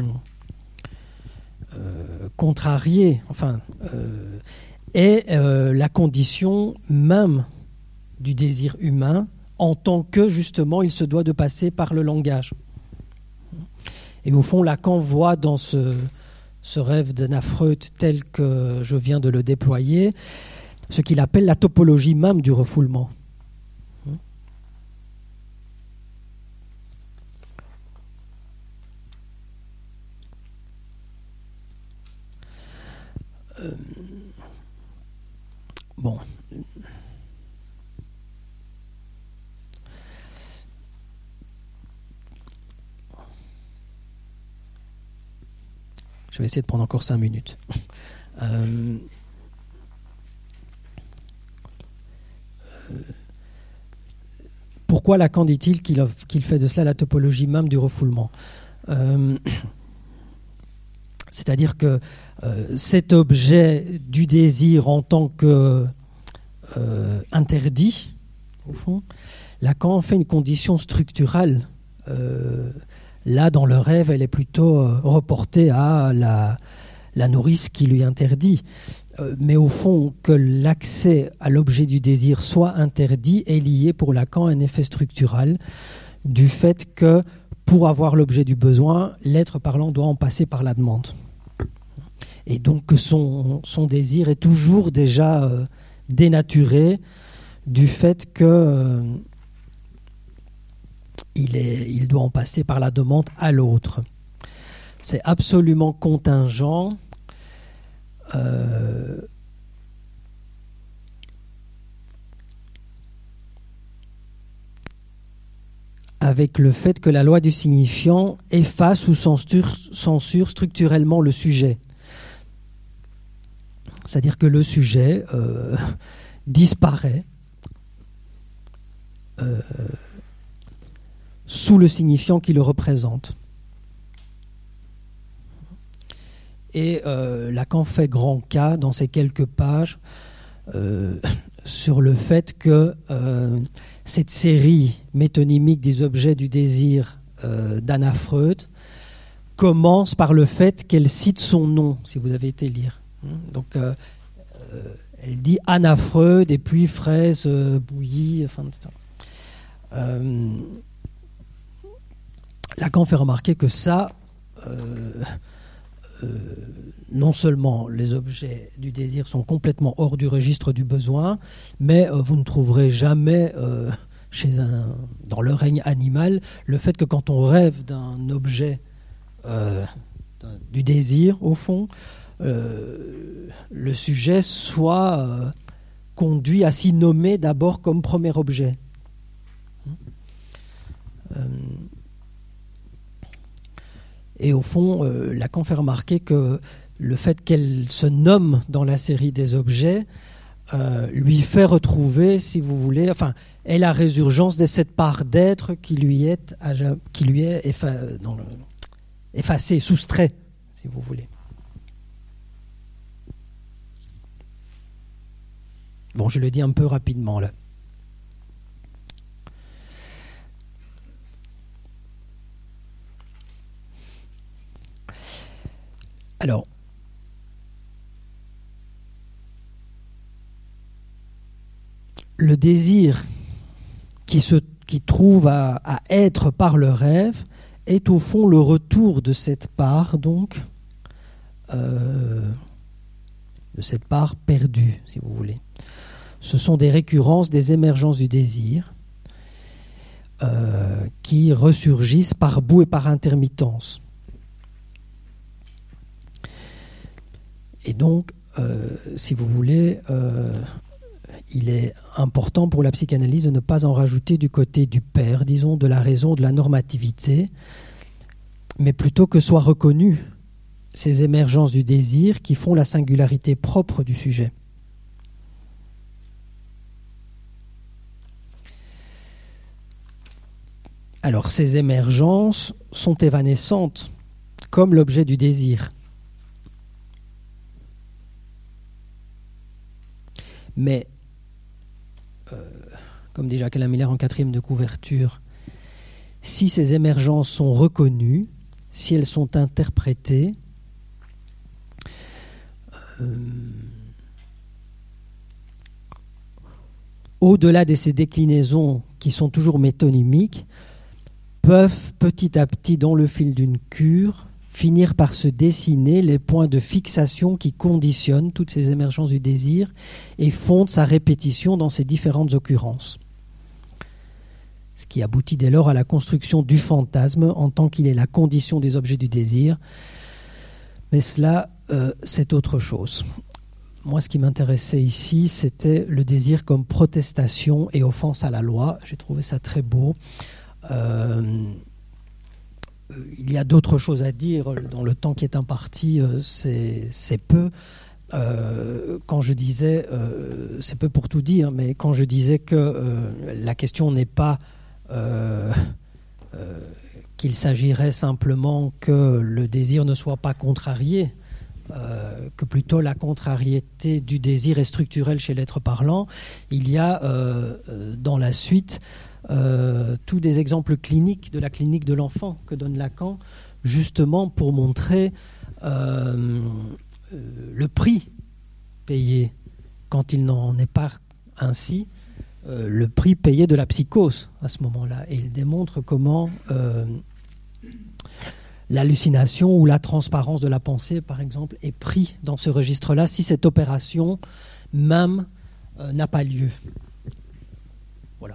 [SPEAKER 2] euh, contrarié, enfin, euh, est euh, la condition même du désir humain, en tant que, justement, il se doit de passer par le langage. Et au fond, Lacan voit dans ce, ce rêve d'Anna Freud tel que je viens de le déployer, ce qu'il appelle la topologie même du refoulement. Euh, bon. Je vais essayer de prendre encore cinq minutes. Euh, pourquoi Lacan dit-il qu'il, qu'il fait de cela la topologie même du refoulement ? euh, C'est-à-dire que euh, cet objet du désir en tant que euh, interdit, au fond, Lacan en fait une condition structurale. Euh, là, dans le rêve, elle est plutôt euh, reportée à la, la nourrice qui lui interdit. Euh, mais au fond, que l'accès à l'objet du désir soit interdit est lié pour Lacan à un effet structural du fait que pour avoir l'objet du besoin, l'être parlant doit en passer par la demande. Et donc que son, son désir est toujours déjà euh, dénaturé du fait que euh, il, est, il doit en passer par la demande à l'autre. C'est absolument contingent euh, avec le fait que la loi du signifiant efface ou censure, censure structurellement le sujet. C'est-à-dire que le sujet euh, disparaît euh, sous le signifiant qui le représente. Et euh, Lacan fait grand cas dans ces quelques pages euh, sur le fait que euh, cette série métonymique des objets du désir euh, d'Anna Freud commence par le fait qu'elle cite son nom, si vous avez été lire. Donc, euh, euh, elle dit Anna Freud et puis fraise euh, bouillie. Enfin, et cetera. Euh, Lacan fait remarquer que ça, euh, euh, non seulement les objets du désir sont complètement hors du registre du besoin, mais euh, vous ne trouverez jamais euh, chez un, dans le règne animal le fait que quand on rêve d'un objet euh, d'un, du désir, au fond, Euh, le sujet soit euh, conduit à s'y nommer d'abord comme premier objet. Euh, et au fond, euh, Lacan fait remarquer que le fait qu'elle se nomme dans la série des objets euh, lui fait retrouver, si vous voulez, enfin, est la résurgence de cette part d'être qui lui est, qui lui est effa- dans le, effacée, soustrait, si vous voulez. Bon, je le dis un peu rapidement là. Alors, le désir qui se qui trouve à, à être par le rêve est au fond le retour de cette part, donc, euh, de cette part perdue, si vous voulez. Ce sont des récurrences, des émergences du désir euh, qui ressurgissent par bout et par intermittence. Et donc, euh, si vous voulez, euh, il est important pour la psychanalyse de ne pas en rajouter du côté du père, disons, de la raison, de la normativité, mais plutôt que soient reconnues ces émergences du désir qui font la singularité propre du sujet. Alors, ces émergences sont évanescentes, comme l'objet du désir. Mais, euh, comme dit Jacques Alain Miller en quatrième de couverture, si ces émergences sont reconnues, si elles sont interprétées, euh, au-delà de ces déclinaisons qui sont toujours métonymiques, peuvent petit à petit, dans le fil d'une cure, finir par se dessiner les points de fixation qui conditionnent toutes ces émergences du désir et fondent sa répétition dans ces différentes occurrences. Ce qui aboutit dès lors à la construction du fantasme en tant qu'il est la condition des objets du désir. Mais cela, euh, c'est autre chose. Moi, ce qui m'intéressait ici, c'était le désir comme protestation et offense à la loi. J'ai trouvé ça très beau. Euh, il y a d'autres choses à dire dans le temps qui est imparti, euh, c'est, c'est peu. Euh, quand je disais, euh, c'est peu pour tout dire, mais quand je disais que euh, la question n'est pas euh, euh, qu'il s'agirait simplement que le désir ne soit pas contrarié, euh, que plutôt la contrariété du désir est structurelle chez l'être parlant, il y a euh, dans la suite Euh, tous des exemples cliniques de la clinique de l'enfant que donne Lacan, justement pour montrer euh, euh, le prix payé, quand il n'en est pas ainsi, euh, le prix payé de la psychose à ce moment-là. Et il démontre comment euh, l'hallucination ou la transparence de la pensée, par exemple, est pris dans ce registre-là si cette opération même euh, n'a pas lieu. Voilà.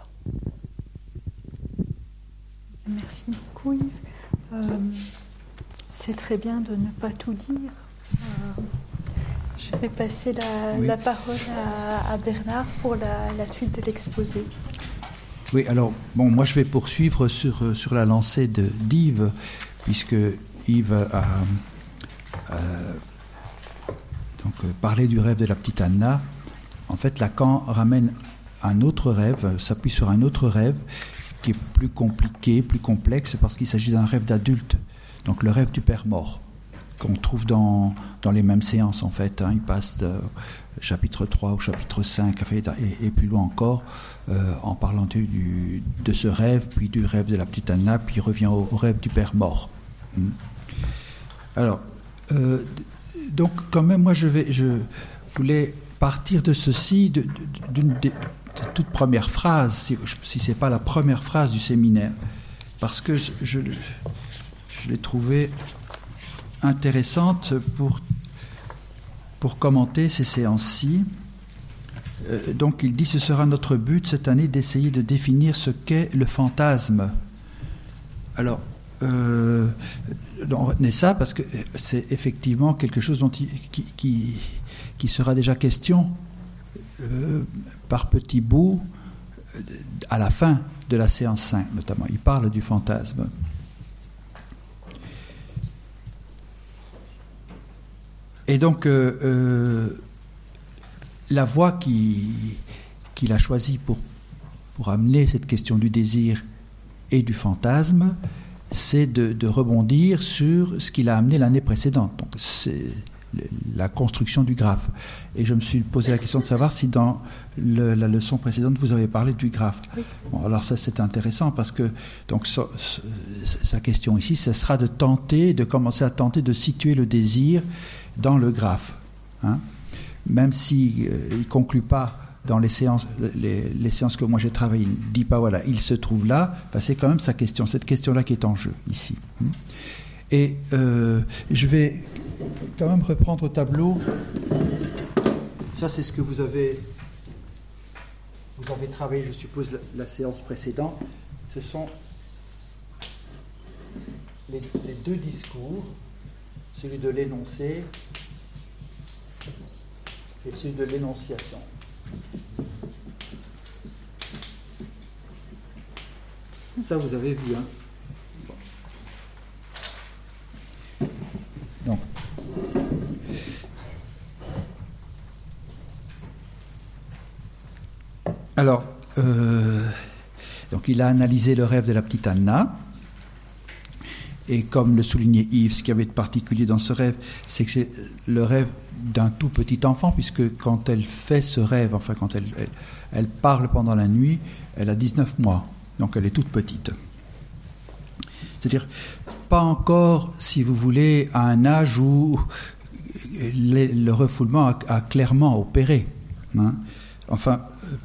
[SPEAKER 1] Merci beaucoup, Yves. Euh, c'est très bien de ne pas tout dire. Euh, je vais passer la, oui. la parole à, à Bernard pour la, la suite de l'exposé.
[SPEAKER 3] Oui, alors, bon, moi je vais poursuivre sur, sur la lancée de, d'Yves, puisque Yves a, a donc, parlé du rêve de la petite Anna. En fait, Lacan ramène un autre rêve, s'appuie sur un autre rêve, qui est plus compliqué, plus complexe, parce qu'il s'agit d'un rêve d'adulte, donc le rêve du père mort, qu'on trouve dans, dans les mêmes séances en fait, hein. Il passe de chapitre trois au chapitre cinq, et, et plus loin encore, euh, en parlant du, du, de ce rêve, puis du rêve de la petite Anna, puis il revient au, au rêve du père mort. Hum. Alors, euh, donc quand même, moi je, vais, je voulais partir de ceci, de, de, d'une des la toute première phrase, si, si ce n'est pas la première phrase du séminaire, parce que je, je, je l'ai trouvée intéressante pour, pour commenter ces séances-ci. Euh, donc il dit « Ce sera notre but cette année d'essayer de définir ce qu'est le fantasme ». Alors, euh, on retenez ça parce que c'est effectivement quelque chose dont il, qui, qui, qui sera déjà question Euh, par petits bouts euh, à la fin de la séance cinq notamment. Il parle du fantasme. Et donc euh, euh, la voie qui, qu'il a choisie pour, pour amener cette question du désir et du fantasme, c'est de, de rebondir sur ce qu'il a amené l'année précédente. Donc c'est la construction du graphe. Et je me suis posé la question de savoir si dans le, la leçon précédente vous avez parlé du graphe. Oui. Bon, alors ça c'est intéressant parce que donc so, so, sa question ici, ce sera de tenter, de commencer à tenter de situer le désir dans le graphe. Hein? Même si euh, il conclut pas dans les séances, les, les séances que moi j'ai travaillées, il ne dit pas voilà, il se trouve là. Enfin, c'est quand même sa question, cette question-là qui est en jeu ici. Et euh, je vais quand même reprendre au tableau. Ça, c'est ce que vous avez, vous avez travaillé, je suppose, la, la séance précédente. Ce sont les, les deux discours, celui de l'énoncé et celui de l'énonciation. Ça, vous avez vu, hein? Bon. Donc. Alors, euh, donc il a analysé le rêve de la petite Anna. Et comme le soulignait Yves, ce qui avait de particulier dans ce rêve, c'est que c'est le rêve d'un tout petit enfant, puisque quand elle fait ce rêve, enfin quand elle, elle, elle parle pendant la nuit, elle a dix-neuf mois, donc elle est toute petite. C'est-à-dire, pas encore, si vous voulez, à un âge où le, le refoulement a, a clairement opéré. Hein. Enfin,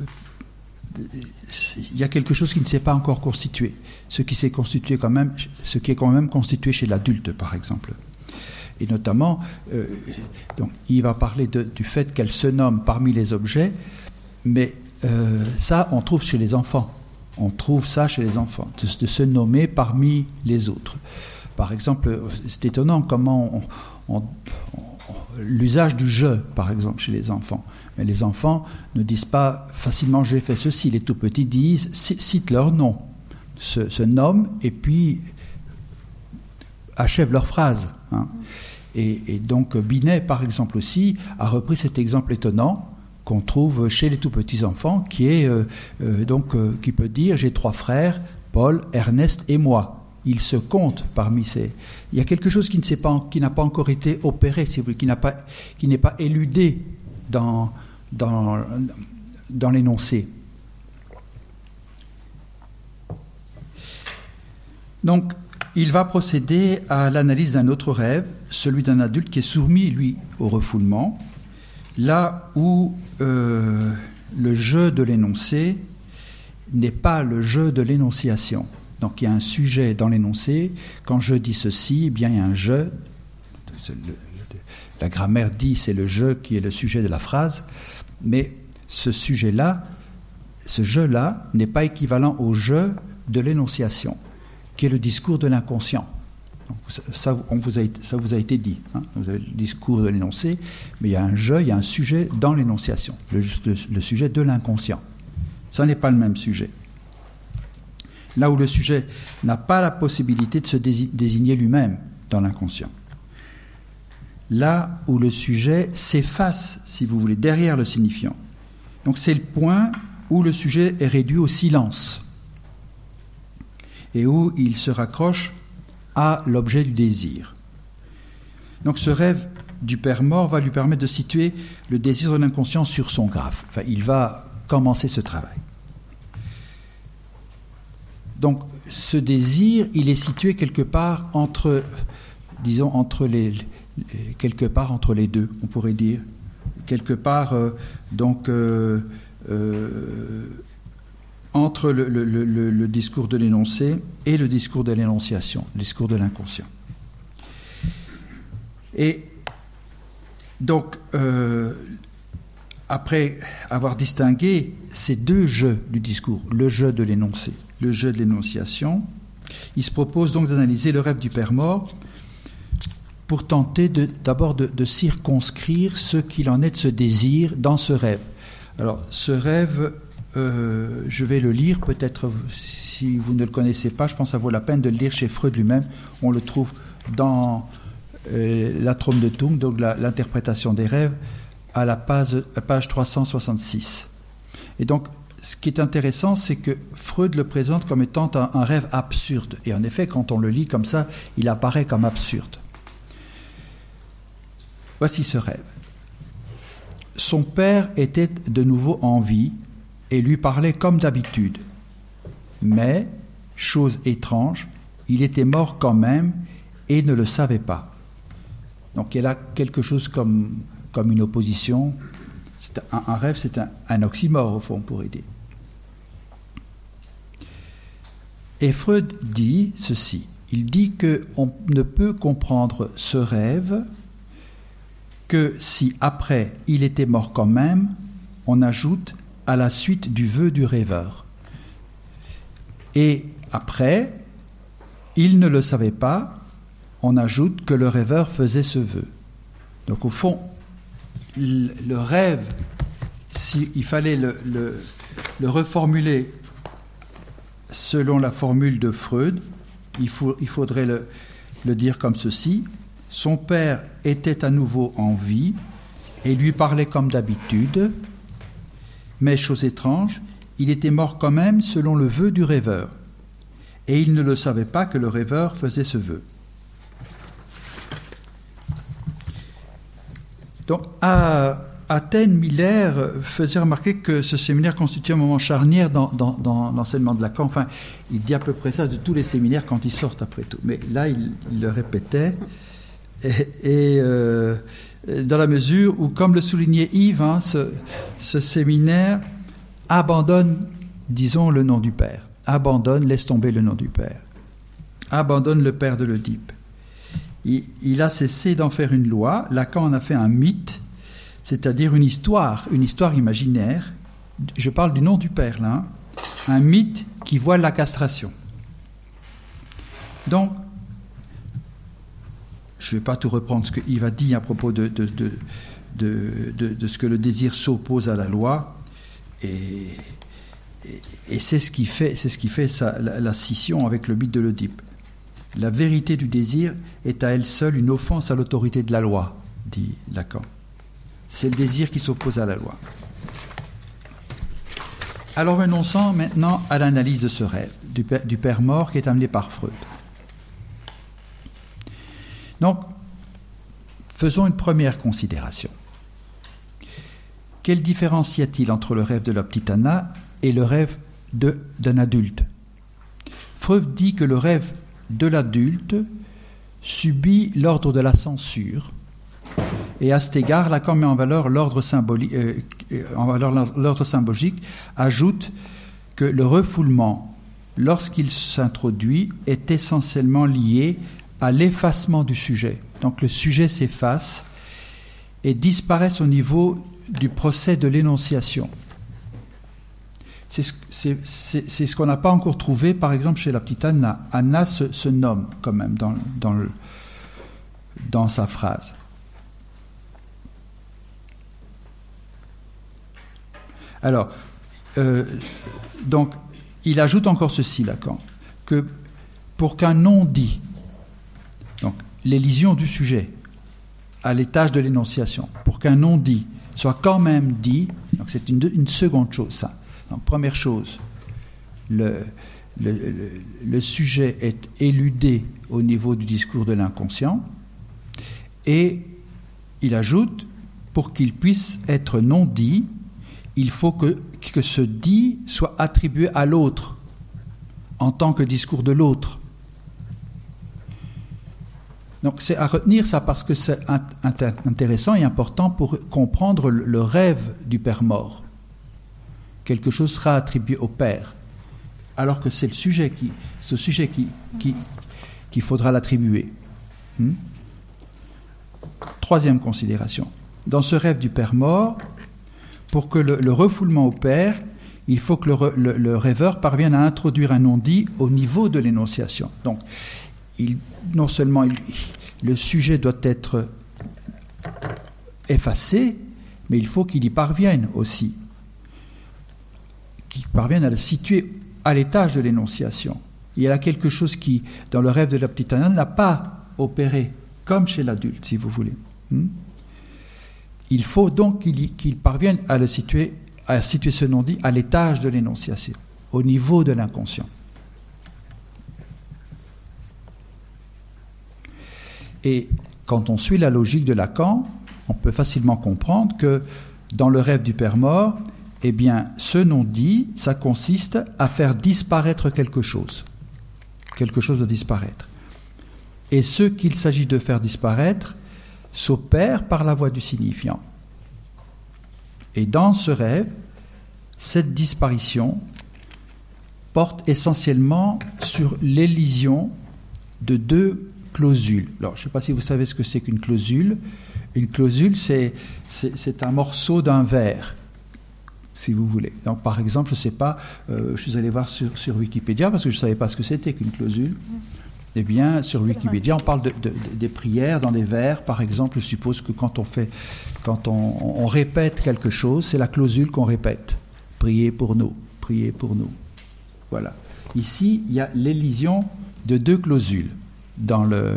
[SPEAKER 3] il y a quelque chose qui ne s'est pas encore constitué. Ce qui s'est constitué quand même, ce qui est quand même constitué chez l'adulte, par exemple. Et notamment, euh, donc, il va parler de, du fait qu'elle se nomme parmi les objets, mais euh, ça, on trouve chez les enfants. On trouve ça chez les enfants, de, de se nommer parmi les autres. Par exemple, c'est étonnant comment on, on, on, l'usage du « je », par exemple, chez les enfants. Mais les enfants ne disent pas facilement « j'ai fait ceci ». Les tout-petits disent, citent leur nom, se, se nomment et puis achèvent leur phrase. Hein. Et, et donc Binet, par exemple aussi, a repris cet exemple étonnant qu'on trouve chez les tout-petits enfants, qui est euh, euh, donc euh, qui peut dire « j'ai trois frères, Paul, Ernest et moi ». Il se compte parmi ces... Il y a quelque chose qui ne s'est pas, qui n'a pas encore été opéré, si vous voulez, qui n'a pas, qui n'est pas éludé dans, dans, dans l'énoncé. Donc, il va procéder à l'analyse d'un autre rêve, celui d'un adulte qui est soumis, lui, au refoulement, là où euh, le jeu de l'énoncé n'est pas le jeu de l'énonciation. Donc il y a un sujet dans l'énoncé. Quand je dis ceci, eh bien il y a un je. Le, le, la grammaire dit c'est le je qui est le sujet de la phrase, mais ce sujet-là, ce je-là, n'est pas équivalent au je de l'énonciation, qui est le discours de l'inconscient. Donc, ça, on vous a, ça vous a été dit. Hein, vous avez le discours de l'énoncé, mais il y a un je, il y a un sujet dans l'énonciation, le, le, le sujet de l'inconscient. Ça n'est pas le même sujet. Là où le sujet n'a pas la possibilité de se désigner lui-même dans l'inconscient. Là où le sujet s'efface, si vous voulez, derrière le signifiant. Donc c'est le point où le sujet est réduit au silence et où il se raccroche à l'objet du désir. Donc ce rêve du père mort va lui permettre de situer le désir de l'inconscient sur son graphe. Enfin, il va commencer ce travail. Donc, ce désir, il est situé quelque part entre, disons, entre les, les quelque part entre les deux, on pourrait dire, quelque part, euh, donc, euh, euh, entre le, le, le, le discours de l'énoncé et le discours de l'énonciation, le discours de l'inconscient. Et donc, euh, après avoir distingué ces deux jeux du discours, le jeu de l'énoncé, le jeu de l'énonciation, il se propose donc d'analyser le rêve du père mort pour tenter de, d'abord de, de circonscrire ce qu'il en est de ce désir dans ce rêve. Alors, ce rêve, euh, je vais le lire, peut-être si vous ne le connaissez pas, je pense que ça vaut la peine de le lire chez Freud lui-même. On le trouve dans euh, la Traum de Tung, donc la, l'interprétation des rêves, à la page, à page trois cent soixante-six. Et donc, ce qui est intéressant, c'est que Freud le présente comme étant un, un rêve absurde. Et en effet, quand on le lit comme ça, il apparaît comme absurde. Voici ce rêve. Son père était de nouveau en vie et lui parlait comme d'habitude. Mais, chose étrange, il était mort quand même et ne le savait pas. Donc il y a là quelque chose comme, comme une opposition. C'est un, un rêve, c'est un, un oxymore, au fond, on pourrait dire. Et Freud dit ceci. Il dit qu'on ne peut comprendre ce rêve que si, après, il était mort quand même, on ajoute à la suite du vœu du rêveur. Et après, il ne le savait pas, on ajoute que le rêveur faisait ce vœu. Donc, au fond, le, le rêve, s'il fallait le, le, le reformuler selon la formule de Freud, il, faut, il faudrait le, le dire comme ceci. Son père était à nouveau en vie et lui parlait comme d'habitude, mais, chose étrange, il était mort quand même selon le vœu du rêveur, et il ne le savait pas que le rêveur faisait ce vœu. Donc, à Athènes, Miller faisait remarquer que ce séminaire constitue un moment charnière dans, dans, dans l'enseignement de Lacan. Enfin, il dit à peu près ça de tous les séminaires quand ils sortent après tout. Mais là, il, il le répétait. Et, et euh, dans la mesure où, comme le soulignait Yves, hein, ce, ce séminaire abandonne, disons, le nom du Père. Abandonne, laisse tomber le nom du Père. Abandonne le Père de l'Oedipe. Il, il a cessé d'en faire une loi. Lacan en a fait un mythe, c'est-à-dire une histoire, une histoire imaginaire. Je parle du nom du Père, là. Hein, un mythe qui voile la castration. Donc, je ne vais pas tout reprendre ce que Yves a dit à propos de, de, de, de, de, de ce que le désir s'oppose à la loi. Et, et, et c'est ce qui fait, c'est ce qui fait sa, la, la scission avec le mythe de l'Oedipe. La vérité du désir est à elle seule une offense à l'autorité de la loi, dit Lacan. C'est le désir qui s'oppose à la loi. Alors venons-en maintenant à l'analyse de ce rêve, du père, du père mort qui est amené par Freud. Donc, faisons une première considération. Quelle différence y a-t-il entre le rêve de la petite Anna et le rêve de, d'un adulte ? Freud dit que le rêve de l'adulte subit l'ordre de la censure, et à cet égard, Lacan met en valeur l'ordre symbolique, euh, en valeur l'ordre symbolique, ajoute que le refoulement, lorsqu'il s'introduit, est essentiellement lié à l'effacement du sujet. Donc le sujet s'efface et disparaît au niveau du procès de l'énonciation. C'est ce, c'est, c'est, c'est ce qu'on n'a pas encore trouvé, par exemple, chez la petite Anna. Anna se, se nomme quand même dans, dans, le, dans sa phrase. Alors, euh, donc, il ajoute encore ceci, Lacan, que pour qu'un non-dit, donc l'élision du sujet à l'étage de l'énonciation, pour qu'un non-dit soit quand même dit, donc c'est une, une seconde chose, ça. Donc, première chose, le, le, le, le sujet est éludé au niveau du discours de l'inconscient, et il ajoute, pour qu'il puisse être non dit, il faut que, que ce dit soit attribué à l'autre, en tant que discours de l'autre. Donc c'est à retenir ça parce que c'est intéressant et important pour comprendre le rêve du père mort. Quelque chose sera attribué au père, alors que c'est le sujet qui, ce sujet qui, qui, qu'il faudra l'attribuer. Hmm? Troisième considération. Dans ce rêve du père mort, pour que le, le refoulement opère, il faut que le, le, le rêveur parvienne à introduire un non-dit au niveau de l'énonciation. Donc, il, non seulement il, le sujet doit être effacé, mais il faut qu'il y parvienne aussi, qu'il parvienne à le situer à l'étage de l'énonciation. Il y a là quelque chose qui, dans le rêve de la petite Anna, n'a pas opéré, comme chez l'adulte, si vous voulez. Hmm? Il faut donc qu'il, qu'il parvienne à le situer, à situer ce non-dit à l'étage de l'énonciation, au niveau de l'inconscient. Et quand on suit la logique de Lacan, on peut facilement comprendre que dans le rêve du père mort, eh bien, ce non-dit, ça consiste à faire disparaître quelque chose. Quelque chose doit disparaître. Et ce qu'il s'agit de faire disparaître s'opère par la voie du signifiant. Et dans ce rêve, cette disparition porte essentiellement sur l'élision de deux clausules. Alors, je ne sais pas si vous savez ce que c'est qu'une clausule. Une clausule, c'est, c'est, c'est un morceau d'un verre, si vous voulez. Donc, par exemple, je ne sais pas, euh, je suis allé voir sur, sur Wikipédia parce que je ne savais pas ce que c'était qu'une clausule. Eh bien, sur Wikipédia, on parle de, de, de, des prières dans les vers. Par exemple, je suppose que quand on fait, quand on, on répète quelque chose, c'est la clausule qu'on répète. Priez pour nous, priez pour nous. Voilà. Ici, il y a l'élision de deux clausules dans le.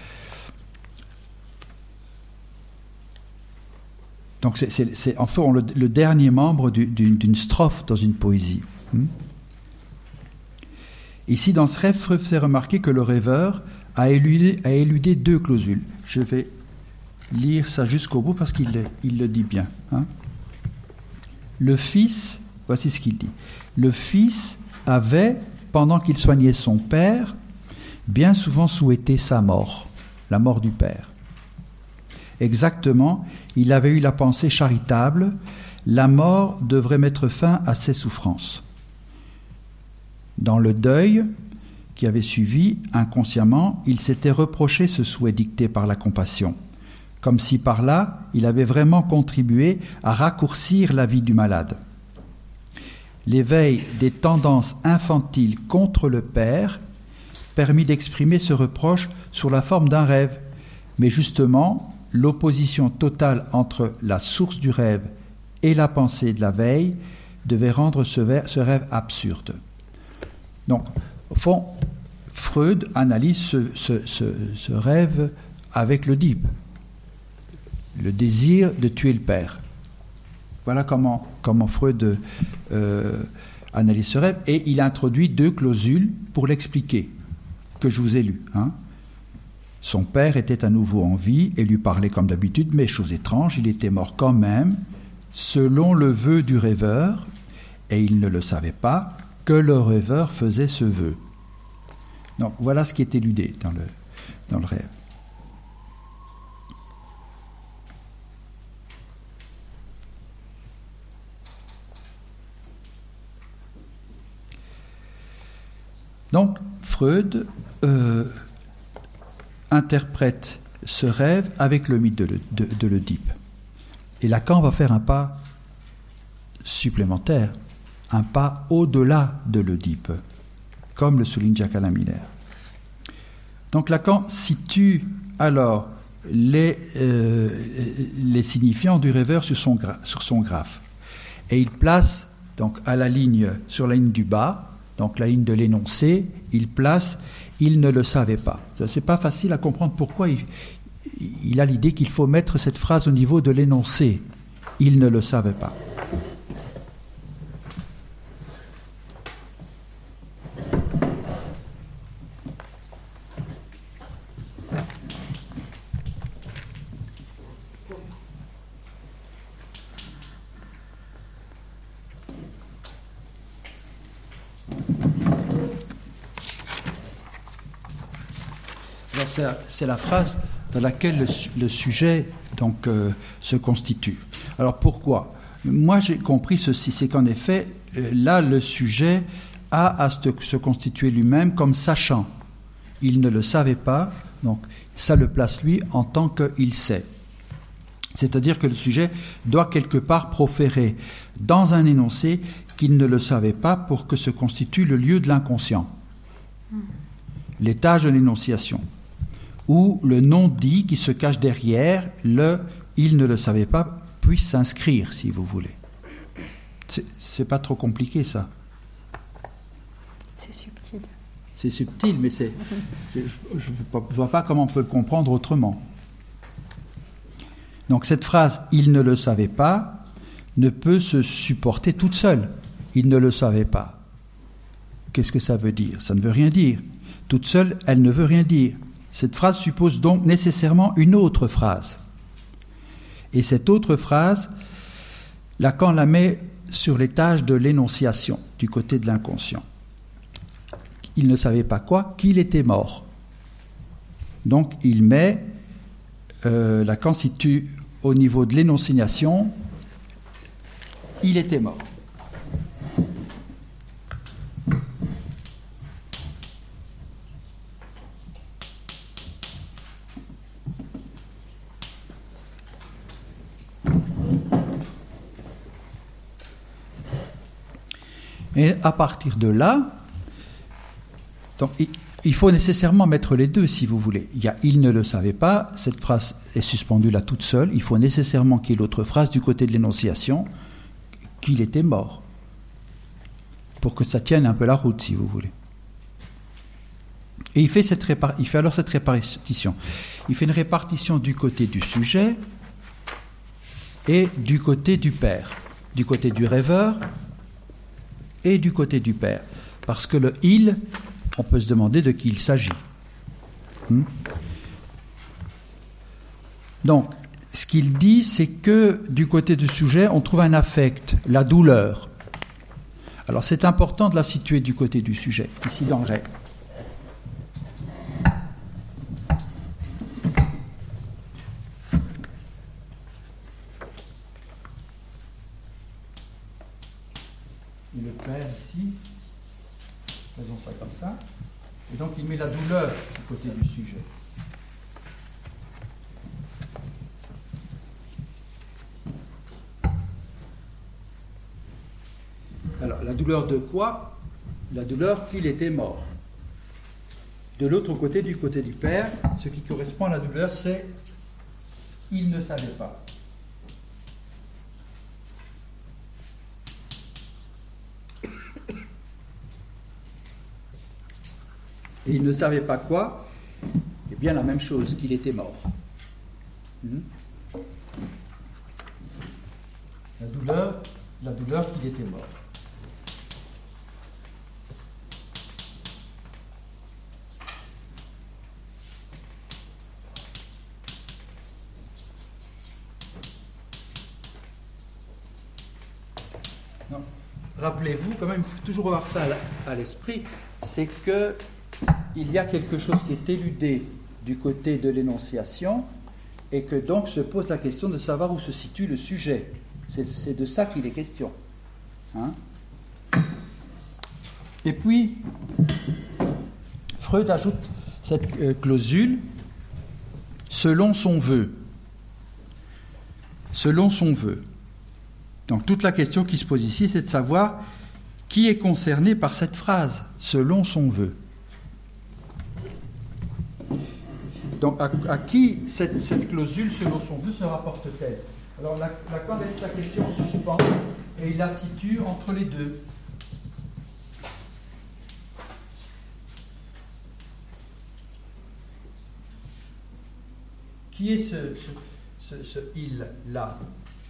[SPEAKER 3] Donc, c'est, c'est, c'est en fait le, le dernier membre du, d'une, d'une strophe dans une poésie. Hmm? Ici, dans ce rêve, Freud fait remarquer que le rêveur a éludé, a éludé deux clausules. Je vais lire ça jusqu'au bout parce qu'il le, il le dit bien. Hein. Le fils, voici ce qu'il dit. Le fils avait, pendant qu'il soignait son père, bien souvent souhaité sa mort, la mort du père. Exactement, il avait eu la pensée charitable, la mort devrait mettre fin à ses souffrances. Dans le deuil qui avait suivi, inconsciemment, il s'était reproché ce souhait dicté par la compassion, comme si par là, il avait vraiment contribué à raccourcir la vie du malade. L'éveil des tendances infantiles contre le père permit d'exprimer ce reproche sous la forme d'un rêve, mais justement, l'opposition totale entre la source du rêve et la pensée de la veille devait rendre ce rêve absurde. Donc, au fond, Freud analyse ce, ce, ce, ce rêve avec l'Oedipe, le désir de tuer le père. Voilà comment, comment Freud euh, analyse ce rêve, et il introduit deux clausules pour l'expliquer, que je vous ai lues. Hein. Son père était à nouveau en vie et lui parlait comme d'habitude, mais chose étrange, il était mort quand même, selon le vœu du rêveur, et il ne le savait pas, que le rêveur faisait ce vœu. Donc voilà ce qui est éludé dans le, dans le rêve. Donc Freud euh, interprète ce rêve avec le mythe de, de, de l'Oedipe. Et Lacan va faire un pas supplémentaire, un pas au-delà de l'Oedipe, comme le souligne Jacques Alain Miller. Donc Lacan situe alors les, euh, les signifiants du rêveur sur son, gra- sur son graphe. Et il place donc à la ligne, sur la ligne du bas, donc la ligne de l'énoncé, il place « il ne le savait pas ». C'est pas facile à comprendre pourquoi il, il a l'idée qu'il faut mettre cette phrase au niveau de l'énoncé. « Il ne le savait pas ». Alors c'est la, c'est la phrase dans laquelle le, le sujet donc, euh, se constitue. Alors pourquoi ? Moi j'ai compris ceci, c'est qu'en effet, euh, là le sujet a à se, se constituer lui-même comme sachant. Il ne le savait pas, donc ça le place lui en tant qu'il sait. C'est-à-dire que le sujet doit quelque part proférer dans un énoncé qu'il ne le savait pas pour que se constitue le lieu de l'inconscient, l'étage de l'énonciation, où le non-dit qui se cache derrière le « il ne le savait pas » puisse s'inscrire, si vous voulez. C'est, c'est pas trop compliqué, ça.
[SPEAKER 1] C'est subtil.
[SPEAKER 3] C'est subtil, mais c'est, c'est, je ne vois pas comment on peut le comprendre autrement. Donc cette phrase « il ne le savait pas » ne peut se supporter toute seule. Il ne le savait pas. Qu'est-ce que ça veut dire ? Ça ne veut rien dire. Toute seule, elle ne veut rien dire. Cette phrase suppose donc nécessairement une autre phrase. Et cette autre phrase, Lacan la met sur l'étage de l'énonciation, du côté de l'inconscient. Il ne savait pas quoi ? Qu'il était mort. Donc il met, euh, Lacan situe au niveau de l'énonciation, il était mort. Et à partir de là, donc, il faut nécessairement mettre les deux, si vous voulez. Il y a « il ne le savait pas », cette phrase est suspendue là toute seule. Il faut nécessairement qu'il y ait l'autre phrase du côté de l'énonciation, qu'il était mort, pour que ça tienne un peu la route, si vous voulez. Et il fait, cette répar- il fait alors cette répartition. Il fait une répartition du côté du sujet et du côté du père, du côté du rêveur et du côté du père. Parce que le « il », on peut se demander de qui il s'agit. Hmm? Donc, ce qu'il dit, c'est que du côté du sujet, on trouve un affect, la douleur. Alors, c'est important de la situer du côté du sujet, ici dans Ré. Et le père ici, faisons ça comme ça. Et donc il met la douleur du côté du sujet. Alors la douleur de quoi? La douleur qu'il était mort. De l'autre côté, du côté du père, ce qui correspond à la douleur, c'est il ne savait pas. Et il ne savait pas quoi? Eh bien la même chose, qu'il était mort. Hmm? La douleur, la douleur qu'il était mort. Non. Rappelez-vous, quand même, il faut toujours avoir ça à l'esprit, c'est que il y a quelque chose qui est éludé du côté de l'énonciation et que donc se pose la question de savoir où se situe le sujet. C'est, c'est de ça qu'il est question. Hein? Et puis, Freud ajoute cette euh, clausule selon son vœu. Selon son vœu. Donc toute la question qui se pose ici, c'est de savoir qui est concerné par cette phrase, selon son vœu. Donc, à, à qui cette, cette clausule, selon son vœu, se rapporte-t-elle? Alors, Lacan laisse la question en suspens et il la situe entre les deux. Qui est ce, ce, ce, ce il-là?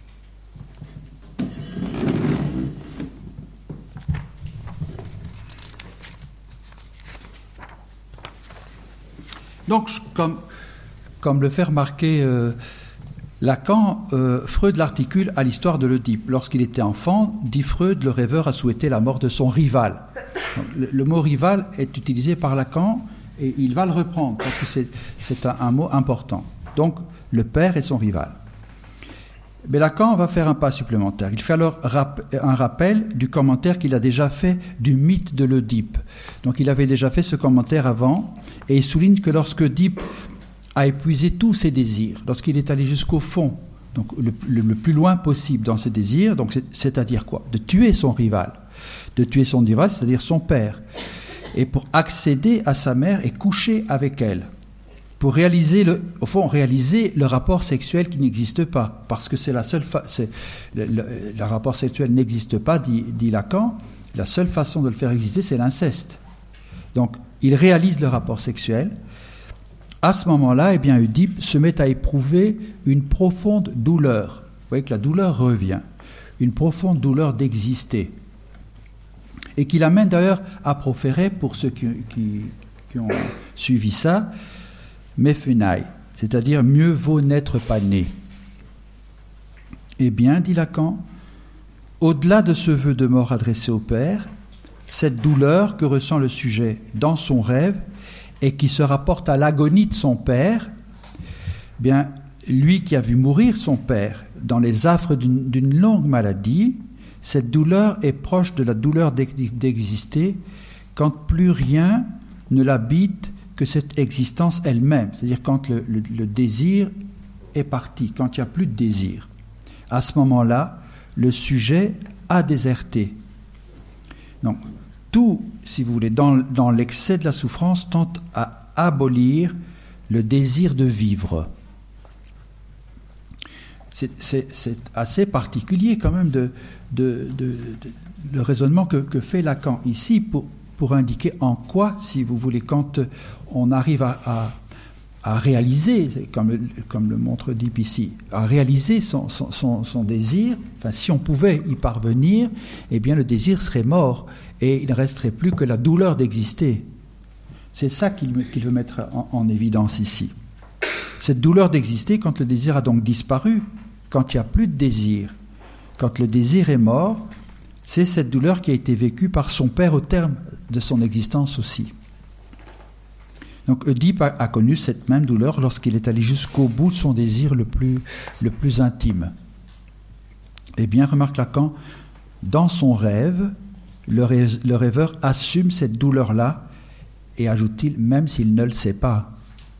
[SPEAKER 3] Donc, comme, comme le fait remarquer euh, Lacan, euh, Freud l'articule à l'histoire de l'Oedipe. Lorsqu'il était enfant, dit Freud, le rêveur a souhaité la mort de son rival. Donc, le, le mot rival est utilisé par Lacan et il va le reprendre parce que c'est, c'est un, un mot important. Donc, le père est son rival. Mais Lacan va faire un pas supplémentaire. Il fait alors rap- un rappel du commentaire qu'il a déjà fait du mythe de l'Oedipe. Donc il avait déjà fait ce commentaire avant, et il souligne que lorsque Oedipe a épuisé tous ses désirs, lorsqu'il est allé jusqu'au fond, donc le, le, le plus loin possible dans ses désirs, donc c'est, c'est-à-dire quoi? De tuer son rival. De tuer son rival, c'est-à-dire son père. Et pour accéder à sa mère et coucher avec elle. Pour réaliser le, au fond, réaliser le rapport sexuel qui n'existe pas, parce que c'est la seule, fa- c'est, le, le, le rapport sexuel n'existe pas, dit, dit Lacan. La seule façon de le faire exister, c'est l'inceste. Donc, il réalise le rapport sexuel. À ce moment-là, eh bien, Oedipe se met à éprouver une profonde douleur. Vous voyez que la douleur revient, une profonde douleur d'exister, et qui l'amène d'ailleurs à proférer, pour ceux qui, qui, qui ont suivi ça, Mephenai, c'est-à-dire mieux vaut n'être pas né. Eh bien, dit Lacan, au-delà de ce vœu de mort adressé au père, cette douleur que ressent le sujet dans son rêve et qui se rapporte à l'agonie de son père, eh bien, lui qui a vu mourir son père dans les affres d'une, d'une longue maladie, cette douleur est proche de la douleur d'exister quand plus rien ne l'habite que cette existence elle-même, c'est-à-dire quand le, le, le désir est parti, quand il n'y a plus de désir. À ce moment-là, le sujet a déserté. Donc, tout, si vous voulez, dans, dans l'excès de la souffrance, tente à abolir le désir de vivre. C'est, c'est, c'est assez particulier quand même de, de, de, de, le raisonnement que, que fait Lacan ici pour, pour indiquer en quoi, si vous voulez, quand on arrive à, à, à réaliser, comme le, comme le montre Oedipe ici, à réaliser son, son, son, son désir, enfin, si on pouvait y parvenir, eh bien le désir serait mort et il ne resterait plus que la douleur d'exister. C'est ça qu'il, qu'il veut mettre en, en évidence ici. Cette douleur d'exister quand le désir a donc disparu, quand il n'y a plus de désir, quand le désir est mort, c'est cette douleur qui a été vécue par son père au terme de son existence aussi. Donc Oedipe a, a connu cette même douleur lorsqu'il est allé jusqu'au bout de son désir le plus, le plus intime. Eh bien, remarque Lacan, dans son rêve, le, rêve, le rêveur assume cette douleur-là et ajoute-t-il, même s'il ne le sait pas.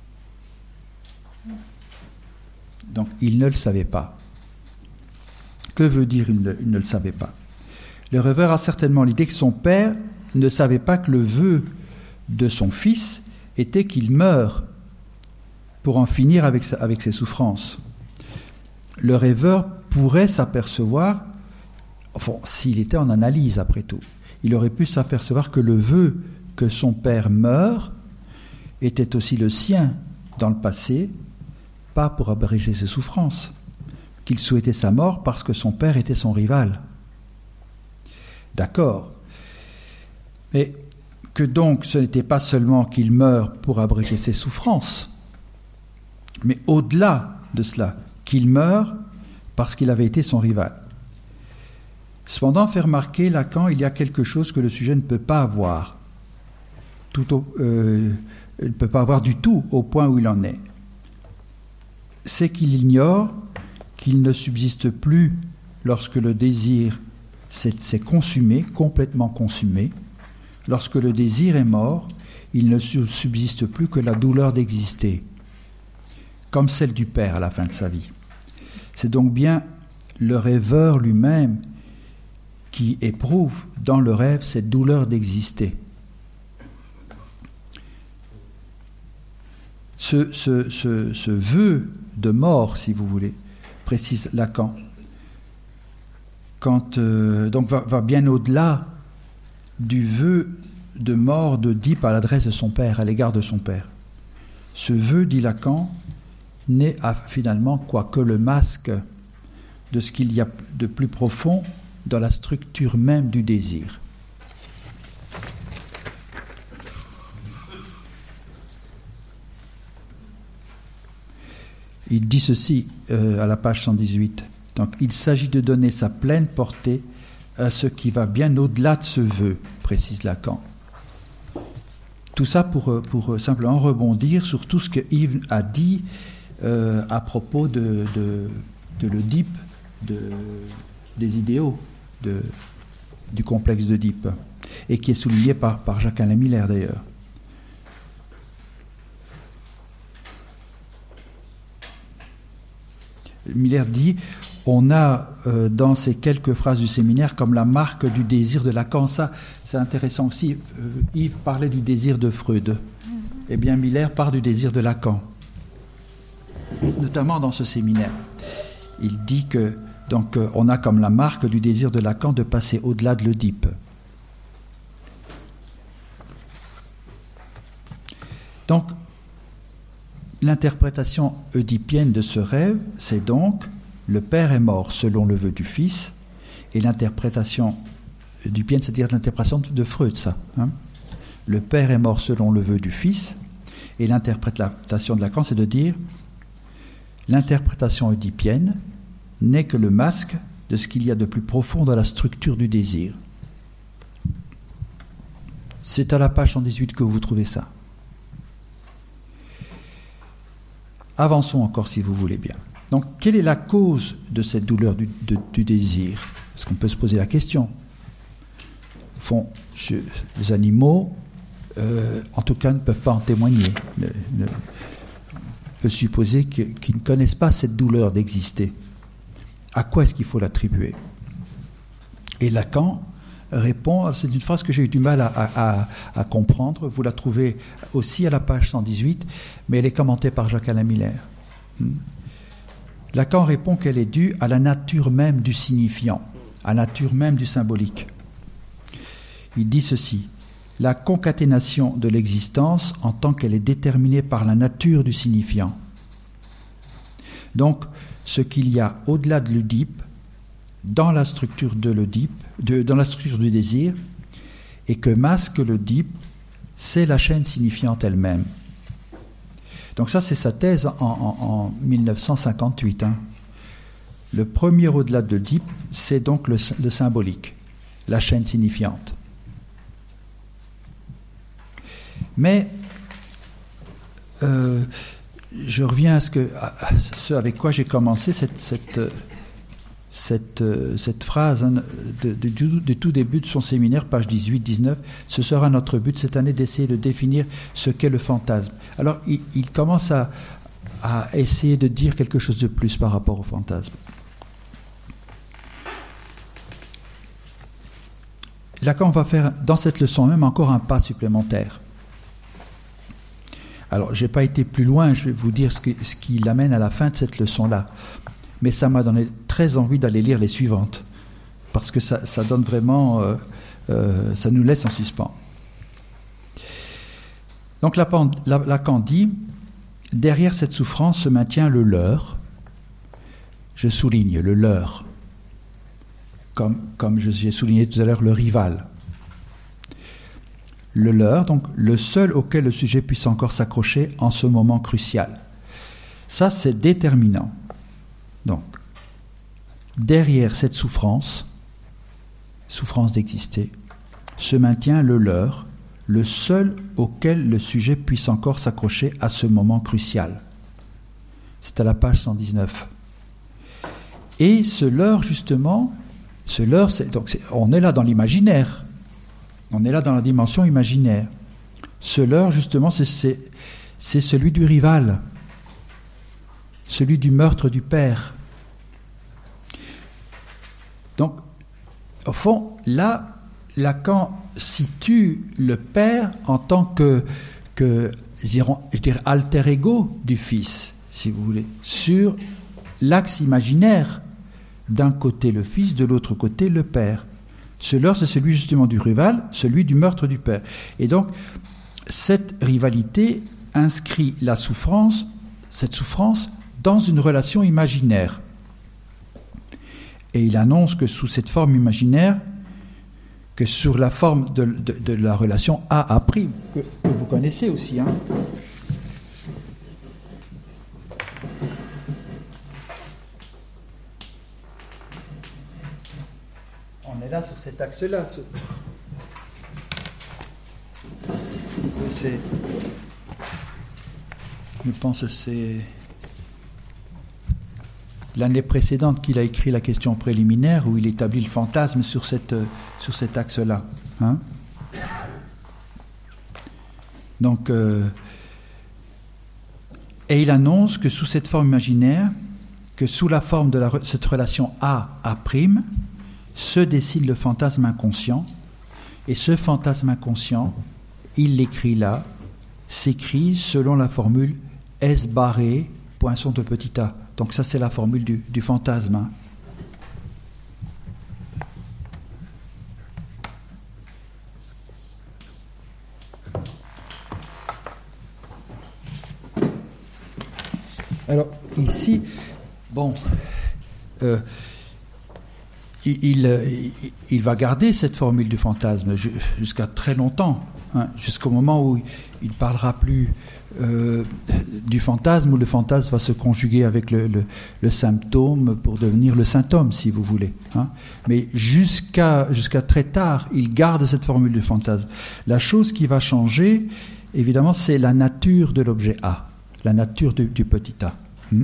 [SPEAKER 3] Donc, il ne le savait pas. Que veut dire il ne, il ne le savait pas? Le rêveur a certainement l'idée que son père ne savait pas que le vœu de son fils était qu'il meure pour en finir avec, sa, avec ses souffrances. Le rêveur pourrait s'apercevoir, enfin, s'il était en analyse après tout, il aurait pu s'apercevoir que le vœu que son père meure était aussi le sien dans le passé, pas pour abréger ses souffrances, qu'il souhaitait sa mort parce que son père était son rival. D'accord. Mais que donc ce n'était pas seulement qu'il meure pour abréger ses souffrances, mais au-delà de cela, qu'il meurt parce qu'il avait été son rival. Cependant, fait remarquer Lacan, il y a quelque chose que le sujet ne peut pas avoir, tout au, euh, ne peut pas avoir du tout au point où il en est. C'est qu'il ignore qu'il ne subsiste plus lorsque le désir s'est, s'est consumé, complètement consumé. Lorsque le désir est mort, il ne subsiste plus que la douleur d'exister, comme celle du père à la fin de sa vie. C'est donc bien le rêveur lui-même qui éprouve dans le rêve cette douleur d'exister. Ce, ce, ce, ce vœu de mort, si vous voulez, précise Lacan, quand, euh, donc va, va bien au-delà du vœu de mort d'Oedipe à l'adresse de son père, à l'égard de son père. Ce vœu, dit Lacan, n'est à, finalement quoique le masque de ce qu'il y a de plus profond dans la structure même du désir. Il dit ceci euh, à la page cent dix-huit. Donc, il s'agit de donner sa pleine portée à ce qui va bien au-delà de ce vœu, précise Lacan. Tout ça pour, pour simplement rebondir sur tout ce que Yves a dit euh, à propos de, de, de l'Oedipe, de, des idéaux de, du complexe d'Oedipe, et qui est souligné par, par Jacques-Alain Miller d'ailleurs. Miller dit, on a euh, dans ces quelques phrases du séminaire comme la marque du désir de Lacan. Ça, c'est intéressant aussi. Euh, Yves parlait du désir de Freud. Mm-hmm. Eh bien, Miller parle du désir de Lacan, notamment dans ce séminaire. Il dit que donc euh, on a comme la marque du désir de Lacan de passer au-delà de l'Oedipe. Donc, l'interprétation oedipienne de ce rêve, c'est donc le père est mort selon le vœu du fils, et l'interprétation oedipienne, c'est-à-dire l'interprétation de Freud, ça. Hein. Le père est mort selon le vœu du fils, et l'interprétation de Lacan, c'est de dire l'interprétation oedipienne n'est que le masque de ce qu'il y a de plus profond dans la structure du désir. C'est à la page cent dix-huit que vous trouvez ça. Avançons encore si vous voulez bien. Donc, quelle est la cause de cette douleur du, de, du désir? Est-ce qu'on peut se poser la question? Au fond, les animaux, euh, en tout cas, ne peuvent pas en témoigner. Ne, ne, on peut supposer que, qu'ils ne connaissent pas cette douleur d'exister. À quoi est-ce qu'il faut l'attribuer? Et Lacan répond, c'est une phrase que j'ai eu du mal à, à, à comprendre, vous la trouvez aussi à la page cent dix-huit, mais elle est commentée par Jacques-Alain Miller. Lacan répond qu'elle est due à la nature même du signifiant, à la nature même du symbolique. Il dit ceci: la concaténation de l'existence en tant qu'elle est déterminée par la nature du signifiant. Donc, ce qu'il y a au-delà de l'Oedipe, dans la structure de l'Oedipe, de, dans la structure du désir, et que masque l'Oedipe, c'est la chaîne signifiante elle-même. Donc ça, c'est sa thèse en, en, en mille neuf cent cinquante-huit. Hein. Le premier au-delà de l'Oedipe, c'est donc le, le symbolique, la chaîne signifiante. Mais euh, je reviens à ce, que, à ce avec quoi j'ai commencé cette, cette, cette, cette phrase hein, de, de, du, du tout début de son séminaire, page dix-huit dix-neuf. Ce sera notre but cette année d'essayer de définir ce qu'est le fantasme. Alors, il, il commence à, à essayer de dire quelque chose de plus par rapport au fantasme. Lacan va faire dans cette leçon même encore un pas supplémentaire. Alors, je n'ai pas été plus loin, je vais vous dire ce, que, ce qui l'amène à la fin de cette leçon-là. Mais ça m'a donné très envie d'aller lire les suivantes, parce que ça, ça donne vraiment, euh, euh, ça nous laisse en suspens. Donc Lacan, Lacan dit, derrière cette souffrance se maintient le leurre, je souligne le leurre, comme, comme j'ai souligné tout à l'heure, le rival. Le leurre, donc le seul auquel le sujet puisse encore s'accrocher en ce moment crucial. Ça, c'est déterminant. Donc, derrière cette souffrance, souffrance d'exister, se maintient le leurre, le seul auquel le sujet puisse encore s'accrocher à ce moment crucial. C'est à la page cent dix-neuf. Et ce leurre, justement, ce leurre, c'est, donc c'est, on est là dans l'imaginaire. On est là dans la dimension imaginaire. Ce leurre, justement, c'est, c'est, c'est celui du rival, celui du meurtre du père. Donc, au fond, là, Lacan situe le père en tant que, que je dirais, alter ego du fils, si vous voulez, sur l'axe imaginaire. D'un côté le fils, de l'autre côté le père. Ce leurre, c'est celui justement du rival, celui du meurtre du père. Et donc, cette rivalité inscrit la souffrance, cette souffrance, dans une relation imaginaire. Et il annonce que sous cette forme imaginaire, que sur la forme de, de, de la relation A A', que, que vous connaissez aussi, hein. On est là sur cet axe-là. Ce... C'est... Je pense que c'est l'année précédente qu'il a écrit la question préliminaire où il établit le fantasme sur, cette, sur cet axe-là. Hein? Donc, euh, et il annonce que sous cette forme imaginaire, que sous la forme de la, cette relation A A', se dessine le fantasme inconscient, et ce fantasme inconscient, il l'écrit là, s'écrit selon la formule S barré, poinçon de petit a. Donc ça, c'est la formule du, du fantasme. Hein. Alors, ici, bon, euh, il, il, il va garder cette formule du fantasme jusqu'à très longtemps, hein, jusqu'au moment où il ne parlera plus euh, du fantasme, où le fantasme va se conjuguer avec le, le, le symptôme pour devenir le symptôme, si vous voulez. Hein. Mais jusqu'à, jusqu'à très tard, il garde cette formule du fantasme. La chose qui va changer, évidemment, c'est la nature de l'objet A, la nature du, du petit a. Hmm.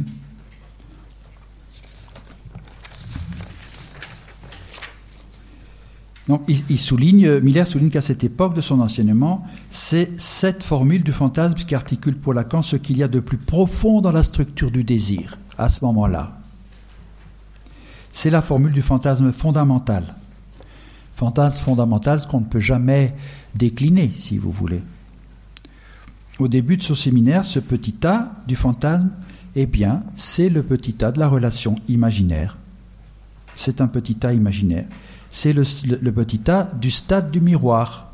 [SPEAKER 3] Donc, il, il souligne, Miller souligne qu'à cette époque de son enseignement, c'est cette formule du fantasme qui articule pour Lacan ce qu'il y a de plus profond dans la structure du désir, à ce moment-là. C'est la formule du fantasme fondamental. fantasme fondamental, ce qu'on ne peut jamais décliner, si vous voulez. Au début de ce séminaire, ce petit A du fantasme, eh bien, c'est le petit A de la relation imaginaire. C'est un petit A imaginaire. C'est le, le, le petit A du stade du miroir.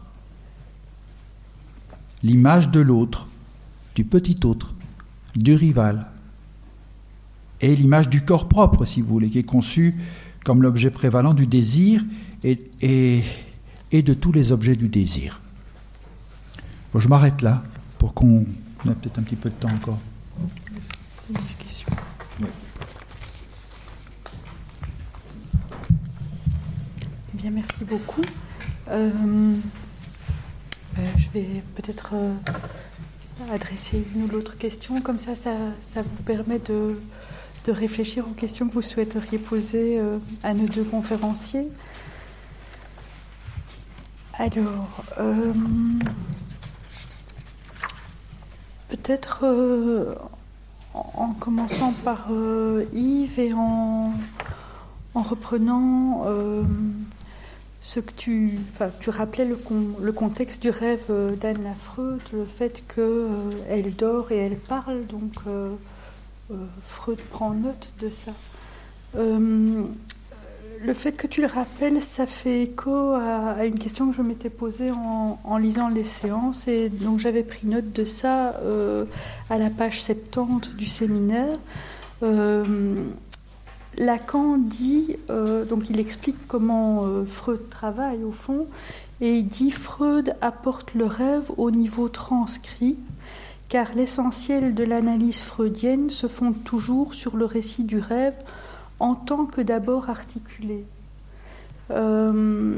[SPEAKER 3] L'image de l'autre, du petit autre, du rival. Et l'image du corps propre, si vous voulez, qui est conçu comme l'objet prévalent du désir et, et, et de tous les objets du désir. Bon, je m'arrête là, pour qu'on ait peut-être un petit peu de temps encore.
[SPEAKER 1] Une discussion.
[SPEAKER 3] Oui.
[SPEAKER 1] Eh bien, merci beaucoup. Euh, euh, je vais peut-être euh, adresser une ou l'autre question, comme ça, ça, ça vous permet de, de réfléchir aux questions que vous souhaiteriez poser euh, à nos deux conférenciers. Alors, euh, peut-être euh, en, en commençant par euh, Yves et en, en reprenant euh, ce que tu, enfin, tu rappelais le, con, le contexte du rêve d'Anne Lafreud, le fait qu'elle euh, dort et elle parle, donc euh, euh, Freud prend note de ça. Euh, Le fait que tu le rappelles, ça fait écho à, à une question que je m'étais posée en, en lisant les séances, et donc j'avais pris note de ça euh, à la page soixante-dix du séminaire. Euh, Lacan dit, euh, donc il explique comment euh, Freud travaille au fond, et il dit Freud apporte le rêve au niveau transcrit, car l'essentiel de l'analyse freudienne se fonde toujours sur le récit du rêve en tant que d'abord articulé. Euh,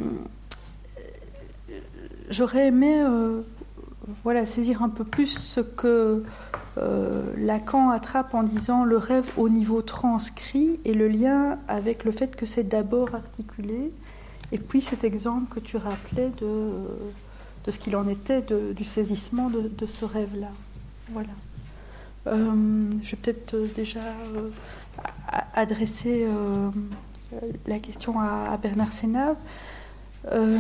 [SPEAKER 1] j'aurais aimé euh, voilà, saisir un peu plus ce que euh, Lacan attrape en disant le rêve au niveau transcrit et le lien avec le fait que c'est d'abord articulé, et puis cet exemple que tu rappelais de, de ce qu'il en était de, du saisissement de, de ce rêve-là. Voilà. Euh, je vais peut-être déjà euh, adresser euh, la question à, à Bernard Senave. Euh,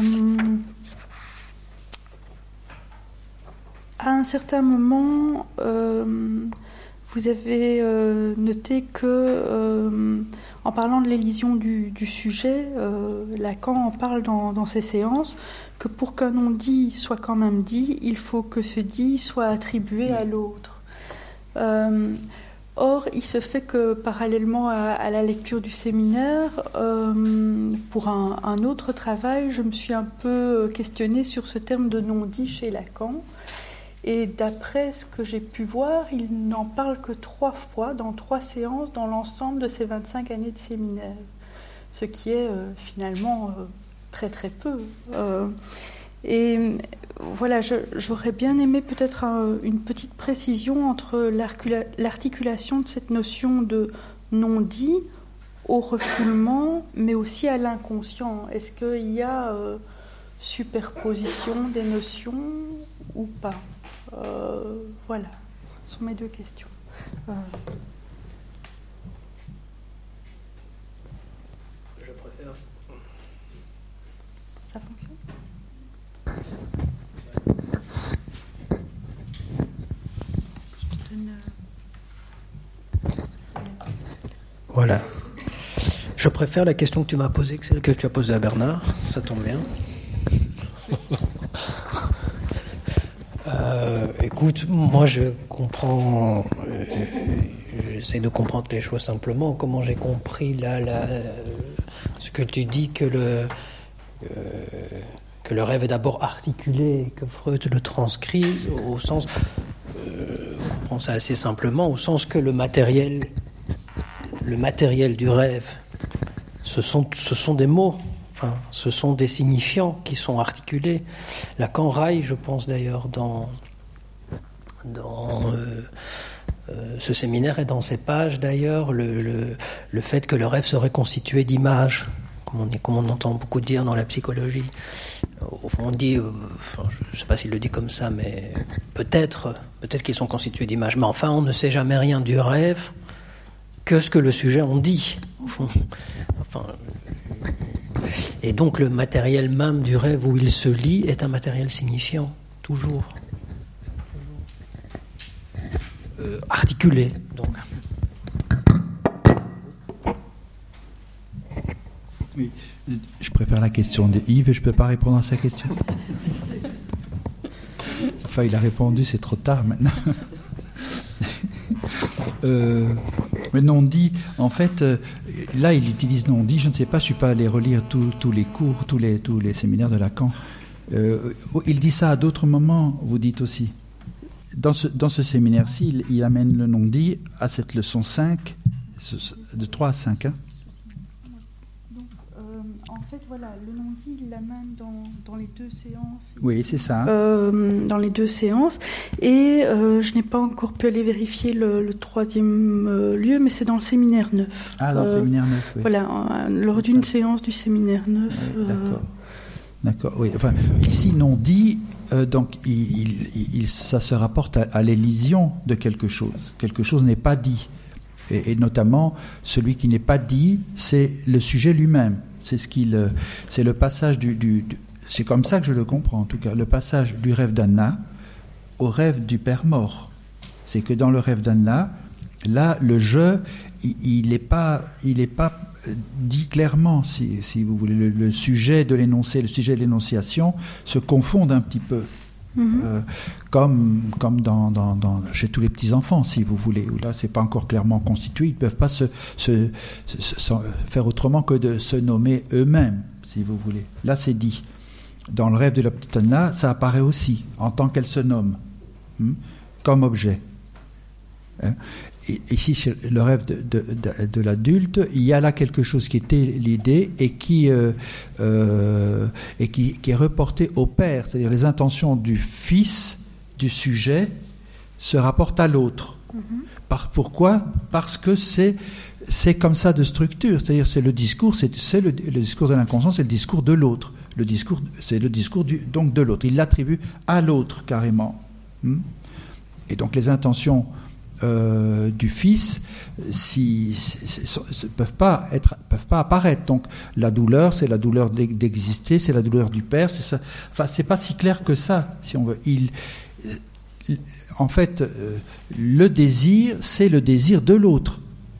[SPEAKER 1] à un certain moment, euh, vous avez euh, noté que, euh, en parlant de l'élision du, du sujet, euh, Lacan en parle dans, dans ses séances, que pour qu'un non-dit soit quand même dit, il faut que ce dit soit attribué à l'autre. Euh, or, il se fait que parallèlement à, à la lecture du séminaire, euh, pour un, un autre travail, je me suis un peu questionnée sur ce terme de non-dit chez Lacan. Et d'après ce que j'ai pu voir, il n'en parle que trois fois, dans trois séances, dans l'ensemble de ces vingt-cinq années de séminaire. Ce qui est euh, finalement euh, très très peu. Euh, et voilà, je, j'aurais bien aimé peut-être un, une petite précision entre l'articulation de cette notion de non-dit au refoulement, mais aussi à l'inconscient. Est-ce qu'il y a euh, superposition des notions ou pas? euh, Voilà, ce sont mes deux questions. Euh...
[SPEAKER 2] Je préfère...
[SPEAKER 1] Ça fonctionne?
[SPEAKER 2] Voilà. Je préfère la question que tu m'as posée que celle que tu as posée à Bernard. Ça tombe bien. euh, écoute, moi je comprends... Euh, j'essaie de comprendre les choses simplement. Comment j'ai compris là, là ce que tu dis, que le... Euh, que le rêve est d'abord articulé, que Freud le transcrit, au sens... Euh, on comprend ça assez simplement, au sens que le matériel... Le matériel du rêve, ce sont, ce sont des mots, enfin, ce sont des signifiants qui sont articulés. Lacan raille, je pense d'ailleurs, dans, dans euh, euh, ce séminaire et dans ces pages d'ailleurs, le, le, le fait que le rêve serait constitué d'images, comme on, est, comme on entend beaucoup dire dans la psychologie. Au fond, on dit, euh, enfin, je ne sais pas s'il le dit comme ça, mais peut-être, peut-être qu'ils sont constitués d'images. Mais enfin, on ne sait jamais rien du rêve que ce que le sujet en dit, au fond. Enfin, Et donc le matériel même du rêve où il se lit est un matériel signifiant, toujours. Euh, articulé, donc.
[SPEAKER 3] Oui, je préfère la question de Yves et je ne peux pas répondre à sa question. Enfin, il a répondu, c'est trop tard maintenant. euh, mais non-dit, en fait, euh, là, il utilise non-dit. Je ne sais pas, je ne suis pas allé relire tous les cours, tous les, tous les séminaires de Lacan. Euh, il dit ça à d'autres moments, vous dites aussi. Dans ce, dans ce séminaire-ci, il, il amène le non-dit à cette leçon cinq, de trois à cinq. Hein.
[SPEAKER 1] En fait, voilà, le non-dit, il l'amène dans, dans les deux séances.
[SPEAKER 3] Oui, c'est ça.
[SPEAKER 1] Euh, dans les deux séances. Et euh, je n'ai pas encore pu aller vérifier le, le troisième euh, lieu, mais c'est dans le séminaire neuf.
[SPEAKER 3] Ah, dans le euh, séminaire neuf, oui.
[SPEAKER 1] Voilà, euh, lors d'une séance du séminaire neuf.
[SPEAKER 3] Oui, d'accord. Euh... D'accord, oui. Enfin, ici, non-dit, euh, donc, il, il, il, ça se rapporte à, à l'élision de quelque chose. Quelque chose n'est pas dit. Et, et notamment, celui qui n'est pas dit, c'est le sujet lui-même. C'est ce qu'il, c'est le passage du, du, du, c'est comme ça que je le comprends en tout cas, le passage du rêve d'Anna au rêve du père mort. C'est que dans le rêve d'Anna, là, le je, il n'est pas, il est pas dit clairement, si, si vous voulez, le, le sujet de l'énoncé, le sujet de l'énonciation se confondent un petit peu. Mmh. Euh, comme comme dans, dans, dans, chez tous les petits-enfants, si vous voulez, où là, c'est pas encore clairement constitué, ils ne peuvent pas se, se, se, se faire autrement que de se nommer eux-mêmes, si vous voulez. Là, c'est dit. Dans le rêve de la petite Anna, ça apparaît aussi, en tant qu'elle se nomme, hein, comme objet. Hein. Et ici, c'est le rêve de, de, de, de l'adulte, il y a là quelque chose qui était l'idée et qui, euh, euh, et qui, qui est reporté au père, c'est-à-dire les intentions du fils, du sujet, se rapportent à l'autre. Mm-hmm. Par, pourquoi ? Parce que c'est, c'est comme ça de structure, c'est-à-dire c'est le discours, c'est, c'est le, le discours de l'inconscient, c'est le discours de l'autre. Le discours, c'est le discours du, donc de l'autre. Il l'attribue à l'autre carrément. Mm ? Et donc les intentions Euh, du fils, si, ne peuvent pas être, peuvent pas apparaître. Donc la douleur, c'est la douleur d'exister, c'est la douleur du père. C'est ça. Enfin, c'est pas si clair que ça, si on veut. Il, il, en fait, euh, le désir, c'est le désir de l'autre.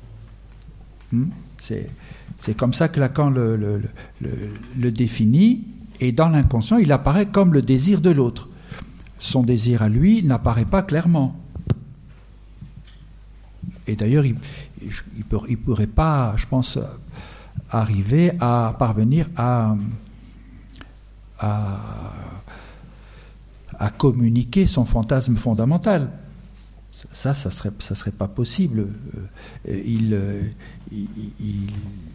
[SPEAKER 3] Hmm? C'est, c'est comme ça que Lacan le, le, le, le définit. Et dans l'inconscient, il apparaît comme le désir de l'autre. Son désir à lui n'apparaît pas clairement. Et d'ailleurs, il ne pourrait pas, je pense, arriver à parvenir à, à, à communiquer son fantasme fondamental. Ça, ça ne serait, ça serait pas possible. Il, il, il,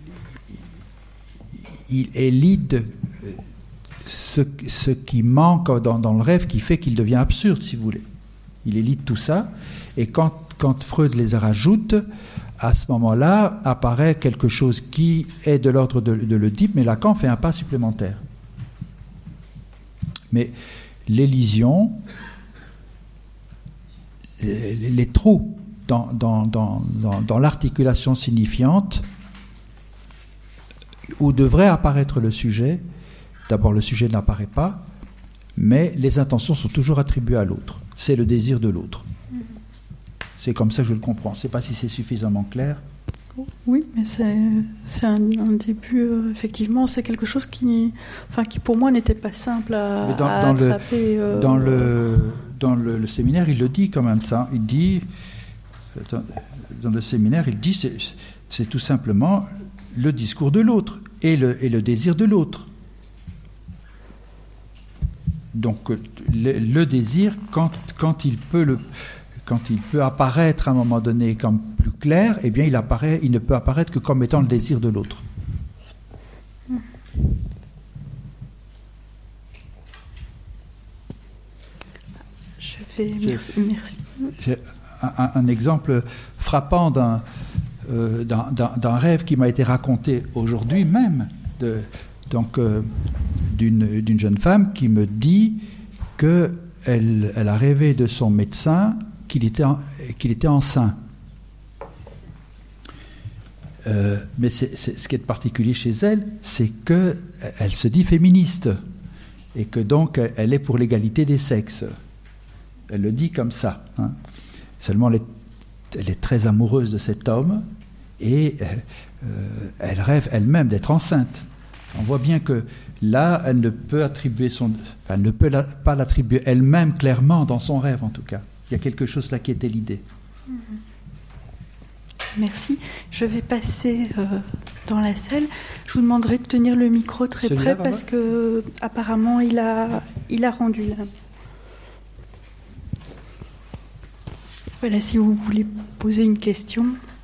[SPEAKER 3] il élide ce, ce qui manque dans, dans le rêve, qui fait qu'il devient absurde, si vous voulez. Il élide tout ça, et quand Quand Freud les rajoute, à ce moment-là, apparaît quelque chose qui est de l'ordre de, de l'Oedipe, mais Lacan fait un pas supplémentaire. Mais l'élision, les, les trous dans, dans, dans, dans, dans l'articulation signifiante, où devrait apparaître le sujet, d'abord le sujet n'apparaît pas, mais les intentions sont toujours attribuées à l'autre. C'est le désir de l'autre. C'est comme ça que je le comprends. Je ne sais pas si c'est suffisamment clair.
[SPEAKER 1] Oui, mais c'est, c'est un, un début, euh, effectivement, c'est quelque chose qui, enfin, qui pour moi n'était pas simple à,
[SPEAKER 3] dans,
[SPEAKER 1] à
[SPEAKER 3] dans
[SPEAKER 1] attraper.
[SPEAKER 3] Le,
[SPEAKER 1] euh,
[SPEAKER 3] dans le, dans le, le séminaire, il le dit quand même ça. Il dit, dans le séminaire, il dit, c'est, c'est tout simplement le discours de l'autre et le, et le désir de l'autre. Donc le, le désir, quand, quand il peut le... Quand il peut apparaître à un moment donné comme plus clair, eh bien il, apparaît, il ne peut apparaître que comme étant le désir de l'autre.
[SPEAKER 1] Je vais... Merci.
[SPEAKER 3] J'ai,
[SPEAKER 1] merci.
[SPEAKER 3] j'ai un, un exemple frappant d'un, euh, d'un, d'un, d'un rêve qui m'a été raconté aujourd'hui même, de, donc, euh, d'une, d'une jeune femme qui me dit qu'elle elle a rêvé de son médecin qu'il était, qu'il était enceint. Euh, mais c'est, c'est, ce qui est particulier chez elle, c'est qu'elle se dit féministe et que donc elle est pour l'égalité des sexes. Elle le dit comme ça. Hein. Seulement, elle est, elle est très amoureuse de cet homme et euh, elle rêve elle-même d'être enceinte. On voit bien que là, elle ne peut attribuer son, elle ne peut la, pas l'attribuer elle-même clairement dans son rêve, en tout cas. Il y a quelque chose là qui était l'idée.
[SPEAKER 1] Merci. Je vais passer euh, dans la salle. Je vous demanderai de tenir le micro très
[SPEAKER 3] Celui-là,
[SPEAKER 1] près parce que apparemment il a, il a rendu là. Voilà, si vous voulez poser une question.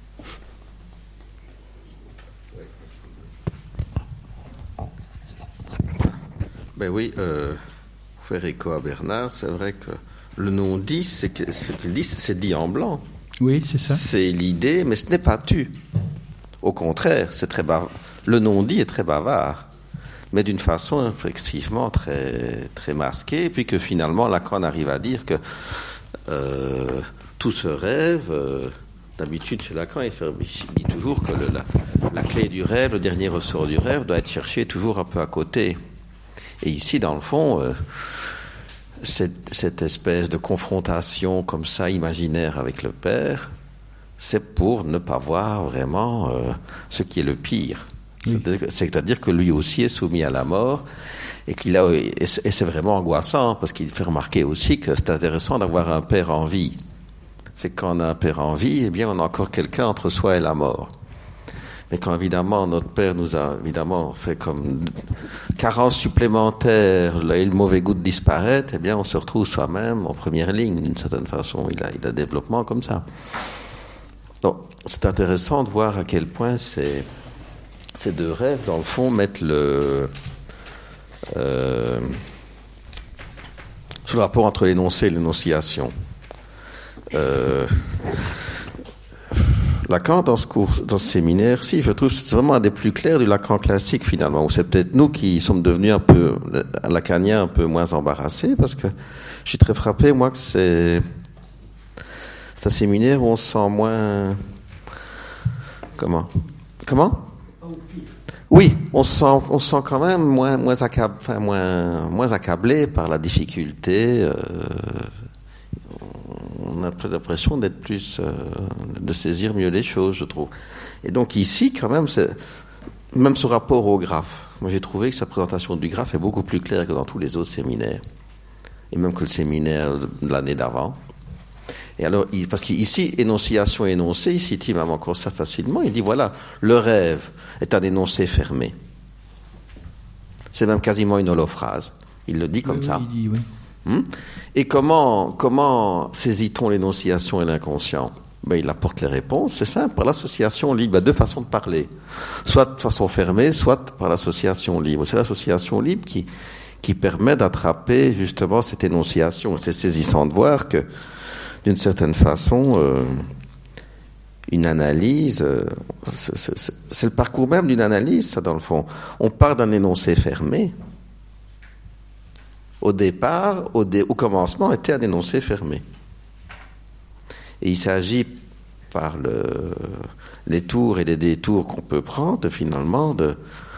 [SPEAKER 4] Ben oui, euh, pour faire écho à Bernard, c'est vrai que le non-dit, c'est, que, c'est, qu'il dit, c'est dit en blanc.
[SPEAKER 3] Oui, c'est ça.
[SPEAKER 4] C'est l'idée, mais ce n'est pas tu. Au contraire, c'est très bavard. Le non-dit est très bavard, mais d'une façon effectivement très, très masquée, puis que finalement Lacan arrive à dire que euh, tout se rêve. Euh, d'habitude, chez Lacan, il, fait, il dit toujours que le, la, la clé du rêve, le dernier ressort du rêve, doit être cherché toujours un peu à côté. Et ici, dans le fond, euh, cette, cette espèce de confrontation comme ça, imaginaire avec le père, c'est pour ne pas voir vraiment euh, ce qui est le pire. Oui. C'est-à-dire, c'est-à-dire que lui aussi est soumis à la mort et, qu'il a, et c'est vraiment angoissant parce qu'il fait remarquer aussi que c'est intéressant d'avoir un père en vie. C'est que quand on a un père en vie, eh bien, on a encore quelqu'un entre soi et la mort. Mais quand évidemment notre père nous a évidemment fait comme carence supplémentaire et le mauvais goût de disparaître, eh bien on se retrouve soi-même en première ligne d'une certaine façon. Il a, il a un développement comme ça. Donc c'est intéressant de voir à quel point ces, ces deux rêves, dans le fond, mettent le euh, sur le rapport entre l'énoncé et l'énonciation. Euh, Lacan, dans ce cours, dans ce séminaire, si, je trouve que c'est vraiment un des plus clairs du Lacan classique, finalement, où c'est peut-être nous qui sommes devenus un peu, lacaniens, un peu moins embarrassés, parce que je suis très frappé, moi, que c'est, c'est un séminaire où on se sent moins, comment? Comment? Oui, on se sent, on se sent quand même moins, moins accablé, enfin, moins, moins accablé par la difficulté, euh, on a l'impression d'être plus, euh, de saisir mieux les choses, je trouve. Et donc ici, quand même, c'est, même ce rapport au graphe, moi j'ai trouvé que sa présentation du graphe est beaucoup plus claire que dans tous les autres séminaires, et même que le séminaire de l'année d'avant. Et alors, il, parce qu'ici, énonciation, énoncé, il cite même encore ça facilement, il dit voilà, le rêve est un énoncé fermé. C'est même quasiment une holophrase. Il le dit comme
[SPEAKER 3] oui,
[SPEAKER 4] ça.
[SPEAKER 3] Oui, il dit, oui.
[SPEAKER 4] Hum? Et comment, comment saisit-on l'énonciation et l'inconscient? Ben, il apporte les réponses, c'est simple, par l'association libre. Il y a deux façons de parler, soit de façon fermée, soit par l'association libre. C'est l'association libre qui, qui permet d'attraper justement cette énonciation. C'est saisissant de voir que, d'une certaine façon, euh, une analyse, euh, c'est, c'est, c'est le parcours même d'une analyse, ça, dans le fond. On part d'un énoncé fermé. Au départ, au, dé, au commencement, était un énoncé fermé. Et il s'agit, par le, les tours et les détours qu'on peut prendre, finalement, de,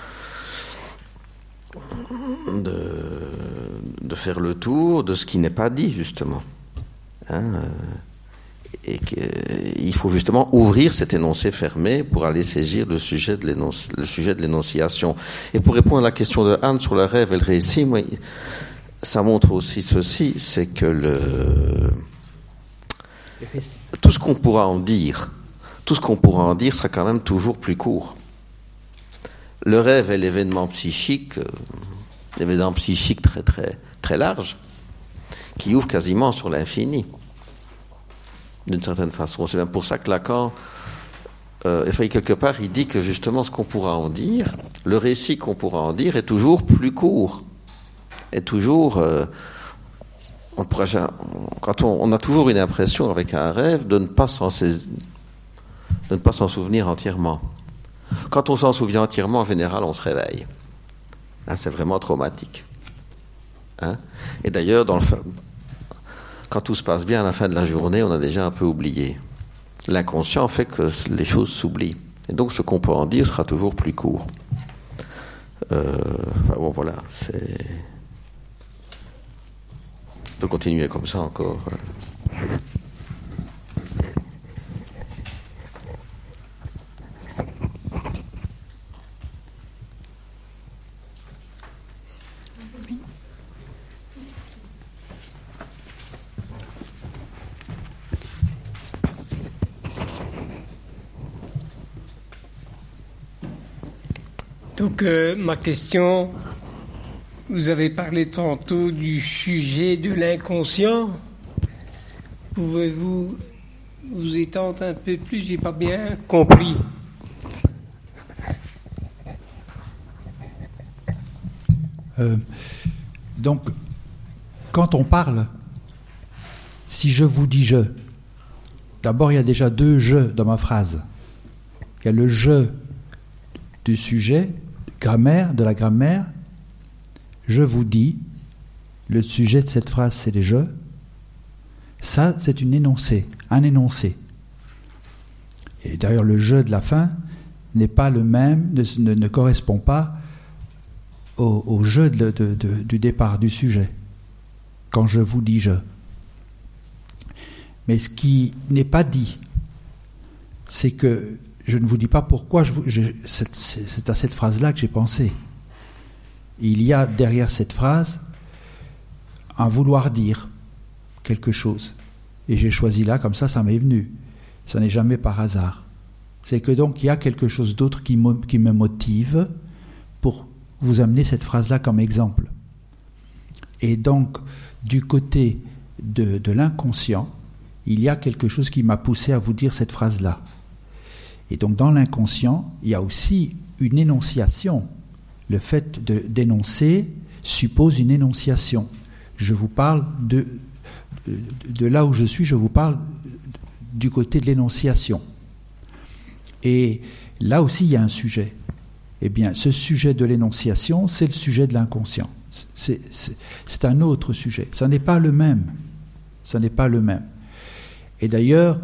[SPEAKER 4] de, de faire le tour de ce qui n'est pas dit, justement. Hein, et qu'il faut justement ouvrir cet énoncé fermé pour aller saisir le sujet de, l'énonc, le sujet de l'énonciation. Et pour répondre à la question de Anne sur le rêve et le récit, moi, ça montre aussi ceci, c'est que le, tout ce qu'on pourra en dire, tout ce qu'on pourra en dire sera quand même toujours plus court. Le rêve est l'événement psychique, l'événement psychique très très très large, qui ouvre quasiment sur l'infini, d'une certaine façon. C'est même pour ça que Lacan, euh, enfin, quelque part, il dit que justement ce qu'on pourra en dire, le récit qu'on pourra en dire est toujours plus court. Et toujours, euh, on pourra, quand on, on a toujours une impression avec un rêve de ne pas s'en, de ne pas s'en souvenir entièrement. Quand on s'en souvient entièrement, en général, on se réveille. Hein, c'est vraiment traumatique. Hein? Et d'ailleurs, dans le, quand tout se passe bien à la fin de la journée, on a déjà un peu oublié. L'inconscient fait que les choses s'oublient. Et donc ce qu'on peut en dire sera toujours plus court. Euh, enfin bon, voilà, c'est... On peut continuer comme ça encore.
[SPEAKER 5] Donc, euh, ma question, vous avez parlé tantôt du sujet de l'inconscient. Pouvez-vous vous étendre un peu plus? J'ai pas bien compris.
[SPEAKER 3] Euh, donc, quand on parle, si je vous dis je, d'abord il y a déjà deux je dans ma phrase. Il y a le je du sujet, grammaire, de la grammaire. Je vous dis, le sujet de cette phrase c'est les je. Ça c'est une énoncé, un énoncé. Et d'ailleurs le je de la fin n'est pas le même, ne, ne, ne correspond pas au, au je de, de, de, du départ du sujet, quand je vous dis je. Mais ce qui n'est pas dit, c'est que je ne vous dis pas pourquoi je, je, c'est, c'est à cette phrase-là que j'ai pensé. Il y a derrière cette phrase un vouloir dire quelque chose. Et j'ai choisi là, comme ça, ça m'est venu. Ça n'est jamais par hasard. C'est que donc il y a quelque chose d'autre qui me, qui me motive pour vous amener cette phrase-là comme exemple. Et donc, du côté de, de l'inconscient, il y a quelque chose qui m'a poussé à vous dire cette phrase-là. Et donc dans l'inconscient, il y a aussi une énonciation. Le fait de, d'énoncer suppose une énonciation. Je vous parle de, de, de là où je suis, je vous parle du côté de l'énonciation. Et là aussi, il y a un sujet. Eh bien, ce sujet de l'énonciation, c'est le sujet de l'inconscient. C'est, c'est, c'est un autre sujet. Ça n'est pas le même. Ça n'est pas le même. Et d'ailleurs,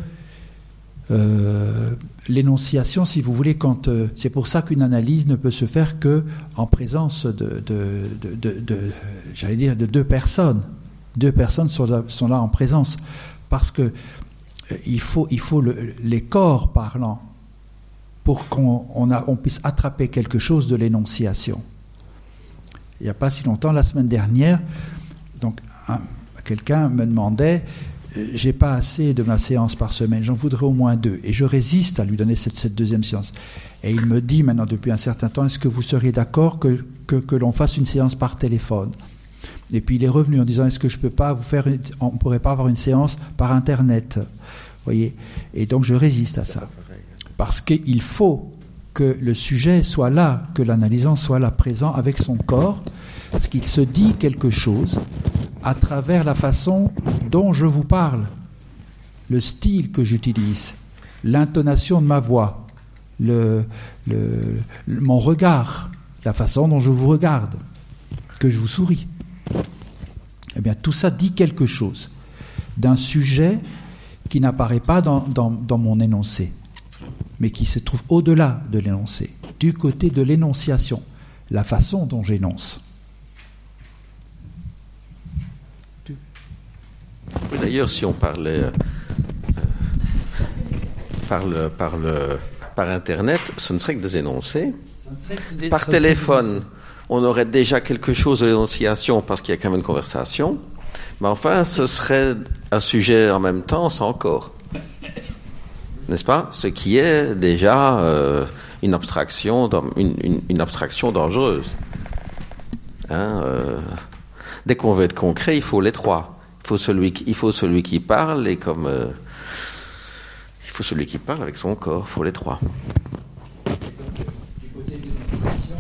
[SPEAKER 3] Euh, l'énonciation, si vous voulez, quand euh, c'est pour ça qu'une analyse ne peut se faire que en présence de, de, de, de, de j'allais dire, de deux personnes. Deux personnes sont là, sont là en présence, parce que euh, il faut, il faut le, les corps parlants pour qu'on on a, on puisse attraper quelque chose de l'énonciation. Il n'y a pas si longtemps, la semaine dernière, donc un, quelqu'un me demandait. J'ai pas assez de ma séance par semaine, j'en voudrais au moins deux. Et je résiste à lui donner cette, cette deuxième séance. Et il me dit maintenant depuis un certain temps, est-ce que vous seriez d'accord que, que, que l'on fasse une séance par téléphone? Et puis il est revenu en disant, est-ce que je peux pas vous faire, une, on ne pourrait pas avoir une séance par Internet? Voyez. Et donc je résiste à ça. Parce qu'il faut que le sujet soit là, que l'analysant soit là, présent avec son corps, parce qu'il se dit quelque chose à travers la façon dont je vous parle, le style que j'utilise, l'intonation de ma voix, le, le, le, mon regard, la façon dont je vous regarde, que je vous souris. Eh bien, tout ça dit quelque chose d'un sujet qui n'apparaît pas dans, dans, dans mon énoncé, mais qui se trouve au-delà de l'énoncé, du côté de l'énonciation, la façon dont j'énonce.
[SPEAKER 4] Oui, d'ailleurs, si on parlait euh, par, le, par, le, par Internet, ce ne serait que des énoncés. Des par téléphone, on aurait déjà quelque chose de l'énonciation parce qu'il y a quand même une conversation. Mais enfin, ce serait un sujet en même temps sans corps. N'est-ce pas? Ce qui est déjà euh, une, abstraction, une, une, une abstraction dangereuse. Hein, euh, dès qu'on veut être concret, il faut les trois. Il faut celui qui, il faut celui qui parle et comme euh, il faut celui qui parle avec son corps. Il faut les trois.
[SPEAKER 3] Du côté de l'énonciation,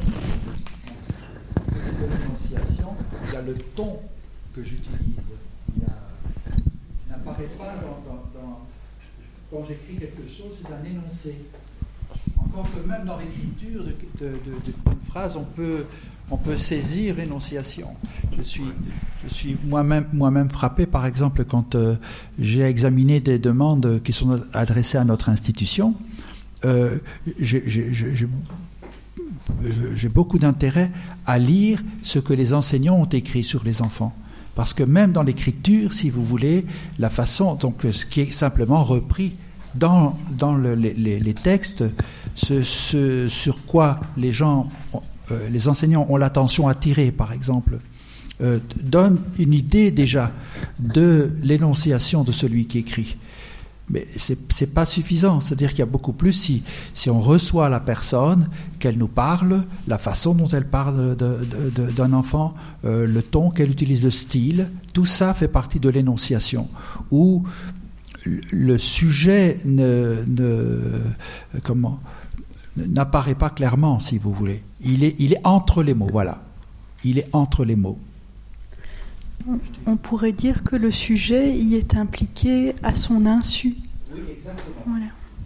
[SPEAKER 3] il y a le ton que j'utilise. Il, a, il n'apparaît pas dans, dans, dans quand j'écris quelque chose, c'est un énoncé. Encore que même dans l'écriture de, de, de, de, d'une phrase, on peut on peut saisir l'énonciation. Je suis, je suis moi-même, moi-même frappé, par exemple, quand euh, j'ai examiné des demandes qui sont adressées à notre institution, euh, j'ai, j'ai, j'ai, j'ai beaucoup d'intérêt à lire ce que les enseignants ont écrit sur les enfants. Parce que même dans l'écriture, si vous voulez, la façon, donc ce qui est simplement repris dans, dans le, les, les textes, ce, ce sur quoi les gens, euh, les enseignants ont l'attention attirée, par exemple, euh, donne une idée déjà de l'énonciation de celui qui écrit. Mais ce n'est pas suffisant, c'est-à-dire qu'il y a beaucoup plus si, si on reçoit la personne, qu'elle nous parle, la façon dont elle parle de, de, de, d'un enfant, euh, le ton qu'elle utilise, le style, tout ça fait partie de l'énonciation, où le sujet ne, ne, comment, n'apparaît pas clairement, si vous voulez. Il est, il est entre les mots, voilà. Il est entre les mots.
[SPEAKER 1] On pourrait dire que le sujet y est impliqué à son insu.
[SPEAKER 3] Oui, exactement.
[SPEAKER 1] Voilà.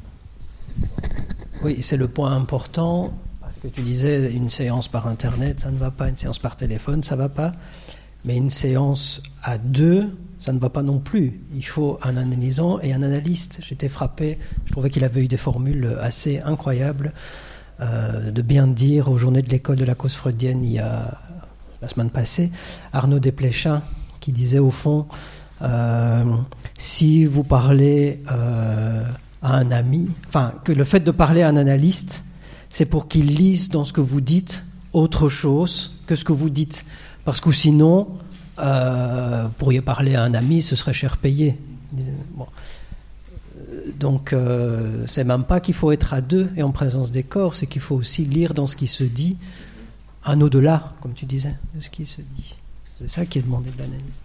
[SPEAKER 2] Oui, c'est le point important, parce que tu disais, une séance par Internet, ça ne va pas, une séance par téléphone, ça ne va pas, mais une séance à deux, ça ne va pas non plus. Il faut un analysant et un analyste. J'étais frappé, je trouvais qu'il avait eu des formules assez incroyables, euh, de bien dire aux journées de l'école de la cause freudienne il y a... la semaine passée, Arnaud Desplechin, qui disait au fond, euh, si vous parlez euh, à un ami, enfin, que le fait de parler à un analyste, c'est pour qu'il lise dans ce que vous dites autre chose que ce que vous dites. Parce que sinon, euh, vous pourriez parler à un ami, ce serait cher payé. Bon. Donc, euh, c'est même pas qu'il faut être à deux et en présence des corps, c'est qu'il faut aussi lire dans ce qui se dit, un au-delà, comme tu disais, de ce qui se dit. C'est ça qui est demandé de l'analyse.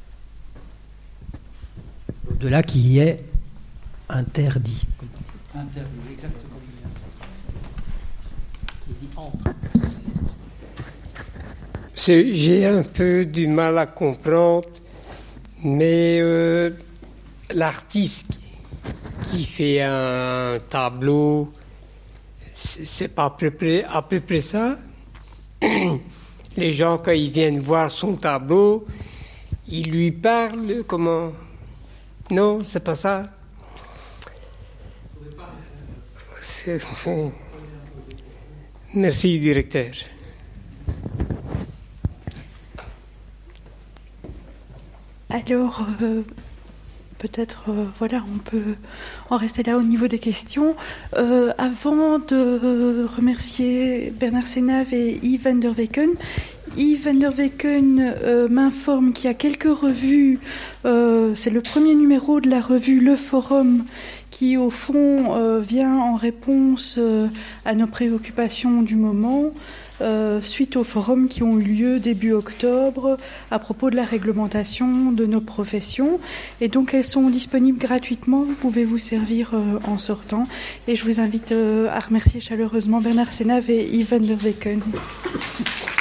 [SPEAKER 2] Au-delà qui est interdit.
[SPEAKER 3] Interdit, exactement.
[SPEAKER 2] Qui dit entre.
[SPEAKER 5] C'est, j'ai un peu du mal à comprendre, mais euh, l'artiste qui fait un tableau, c'est, c'est pas à peu près, à peu près ça. Les gens, quand ils viennent voir son tableau, ils lui parlent comment? Non, c'est pas ça. C'est... Merci, directeur.
[SPEAKER 1] Alors, euh, peut-être, euh, voilà, on peut en rester là au niveau des questions. Euh, avant de remercier Bernard Senave et Yves van der Weken, Yves van der Weken euh, m'informe qu'il y a quelques revues. Euh, c'est le premier numéro de la revue Le Forum qui, au fond, euh, vient en réponse euh, à nos préoccupations du moment. Euh, suite aux forums qui ont eu lieu début octobre à propos de la réglementation de nos professions. Et donc, elles sont disponibles gratuitement. Vous pouvez vous servir euh, en sortant. Et je vous invite euh, à remercier chaleureusement Bernard Senave et Yves van der Weken.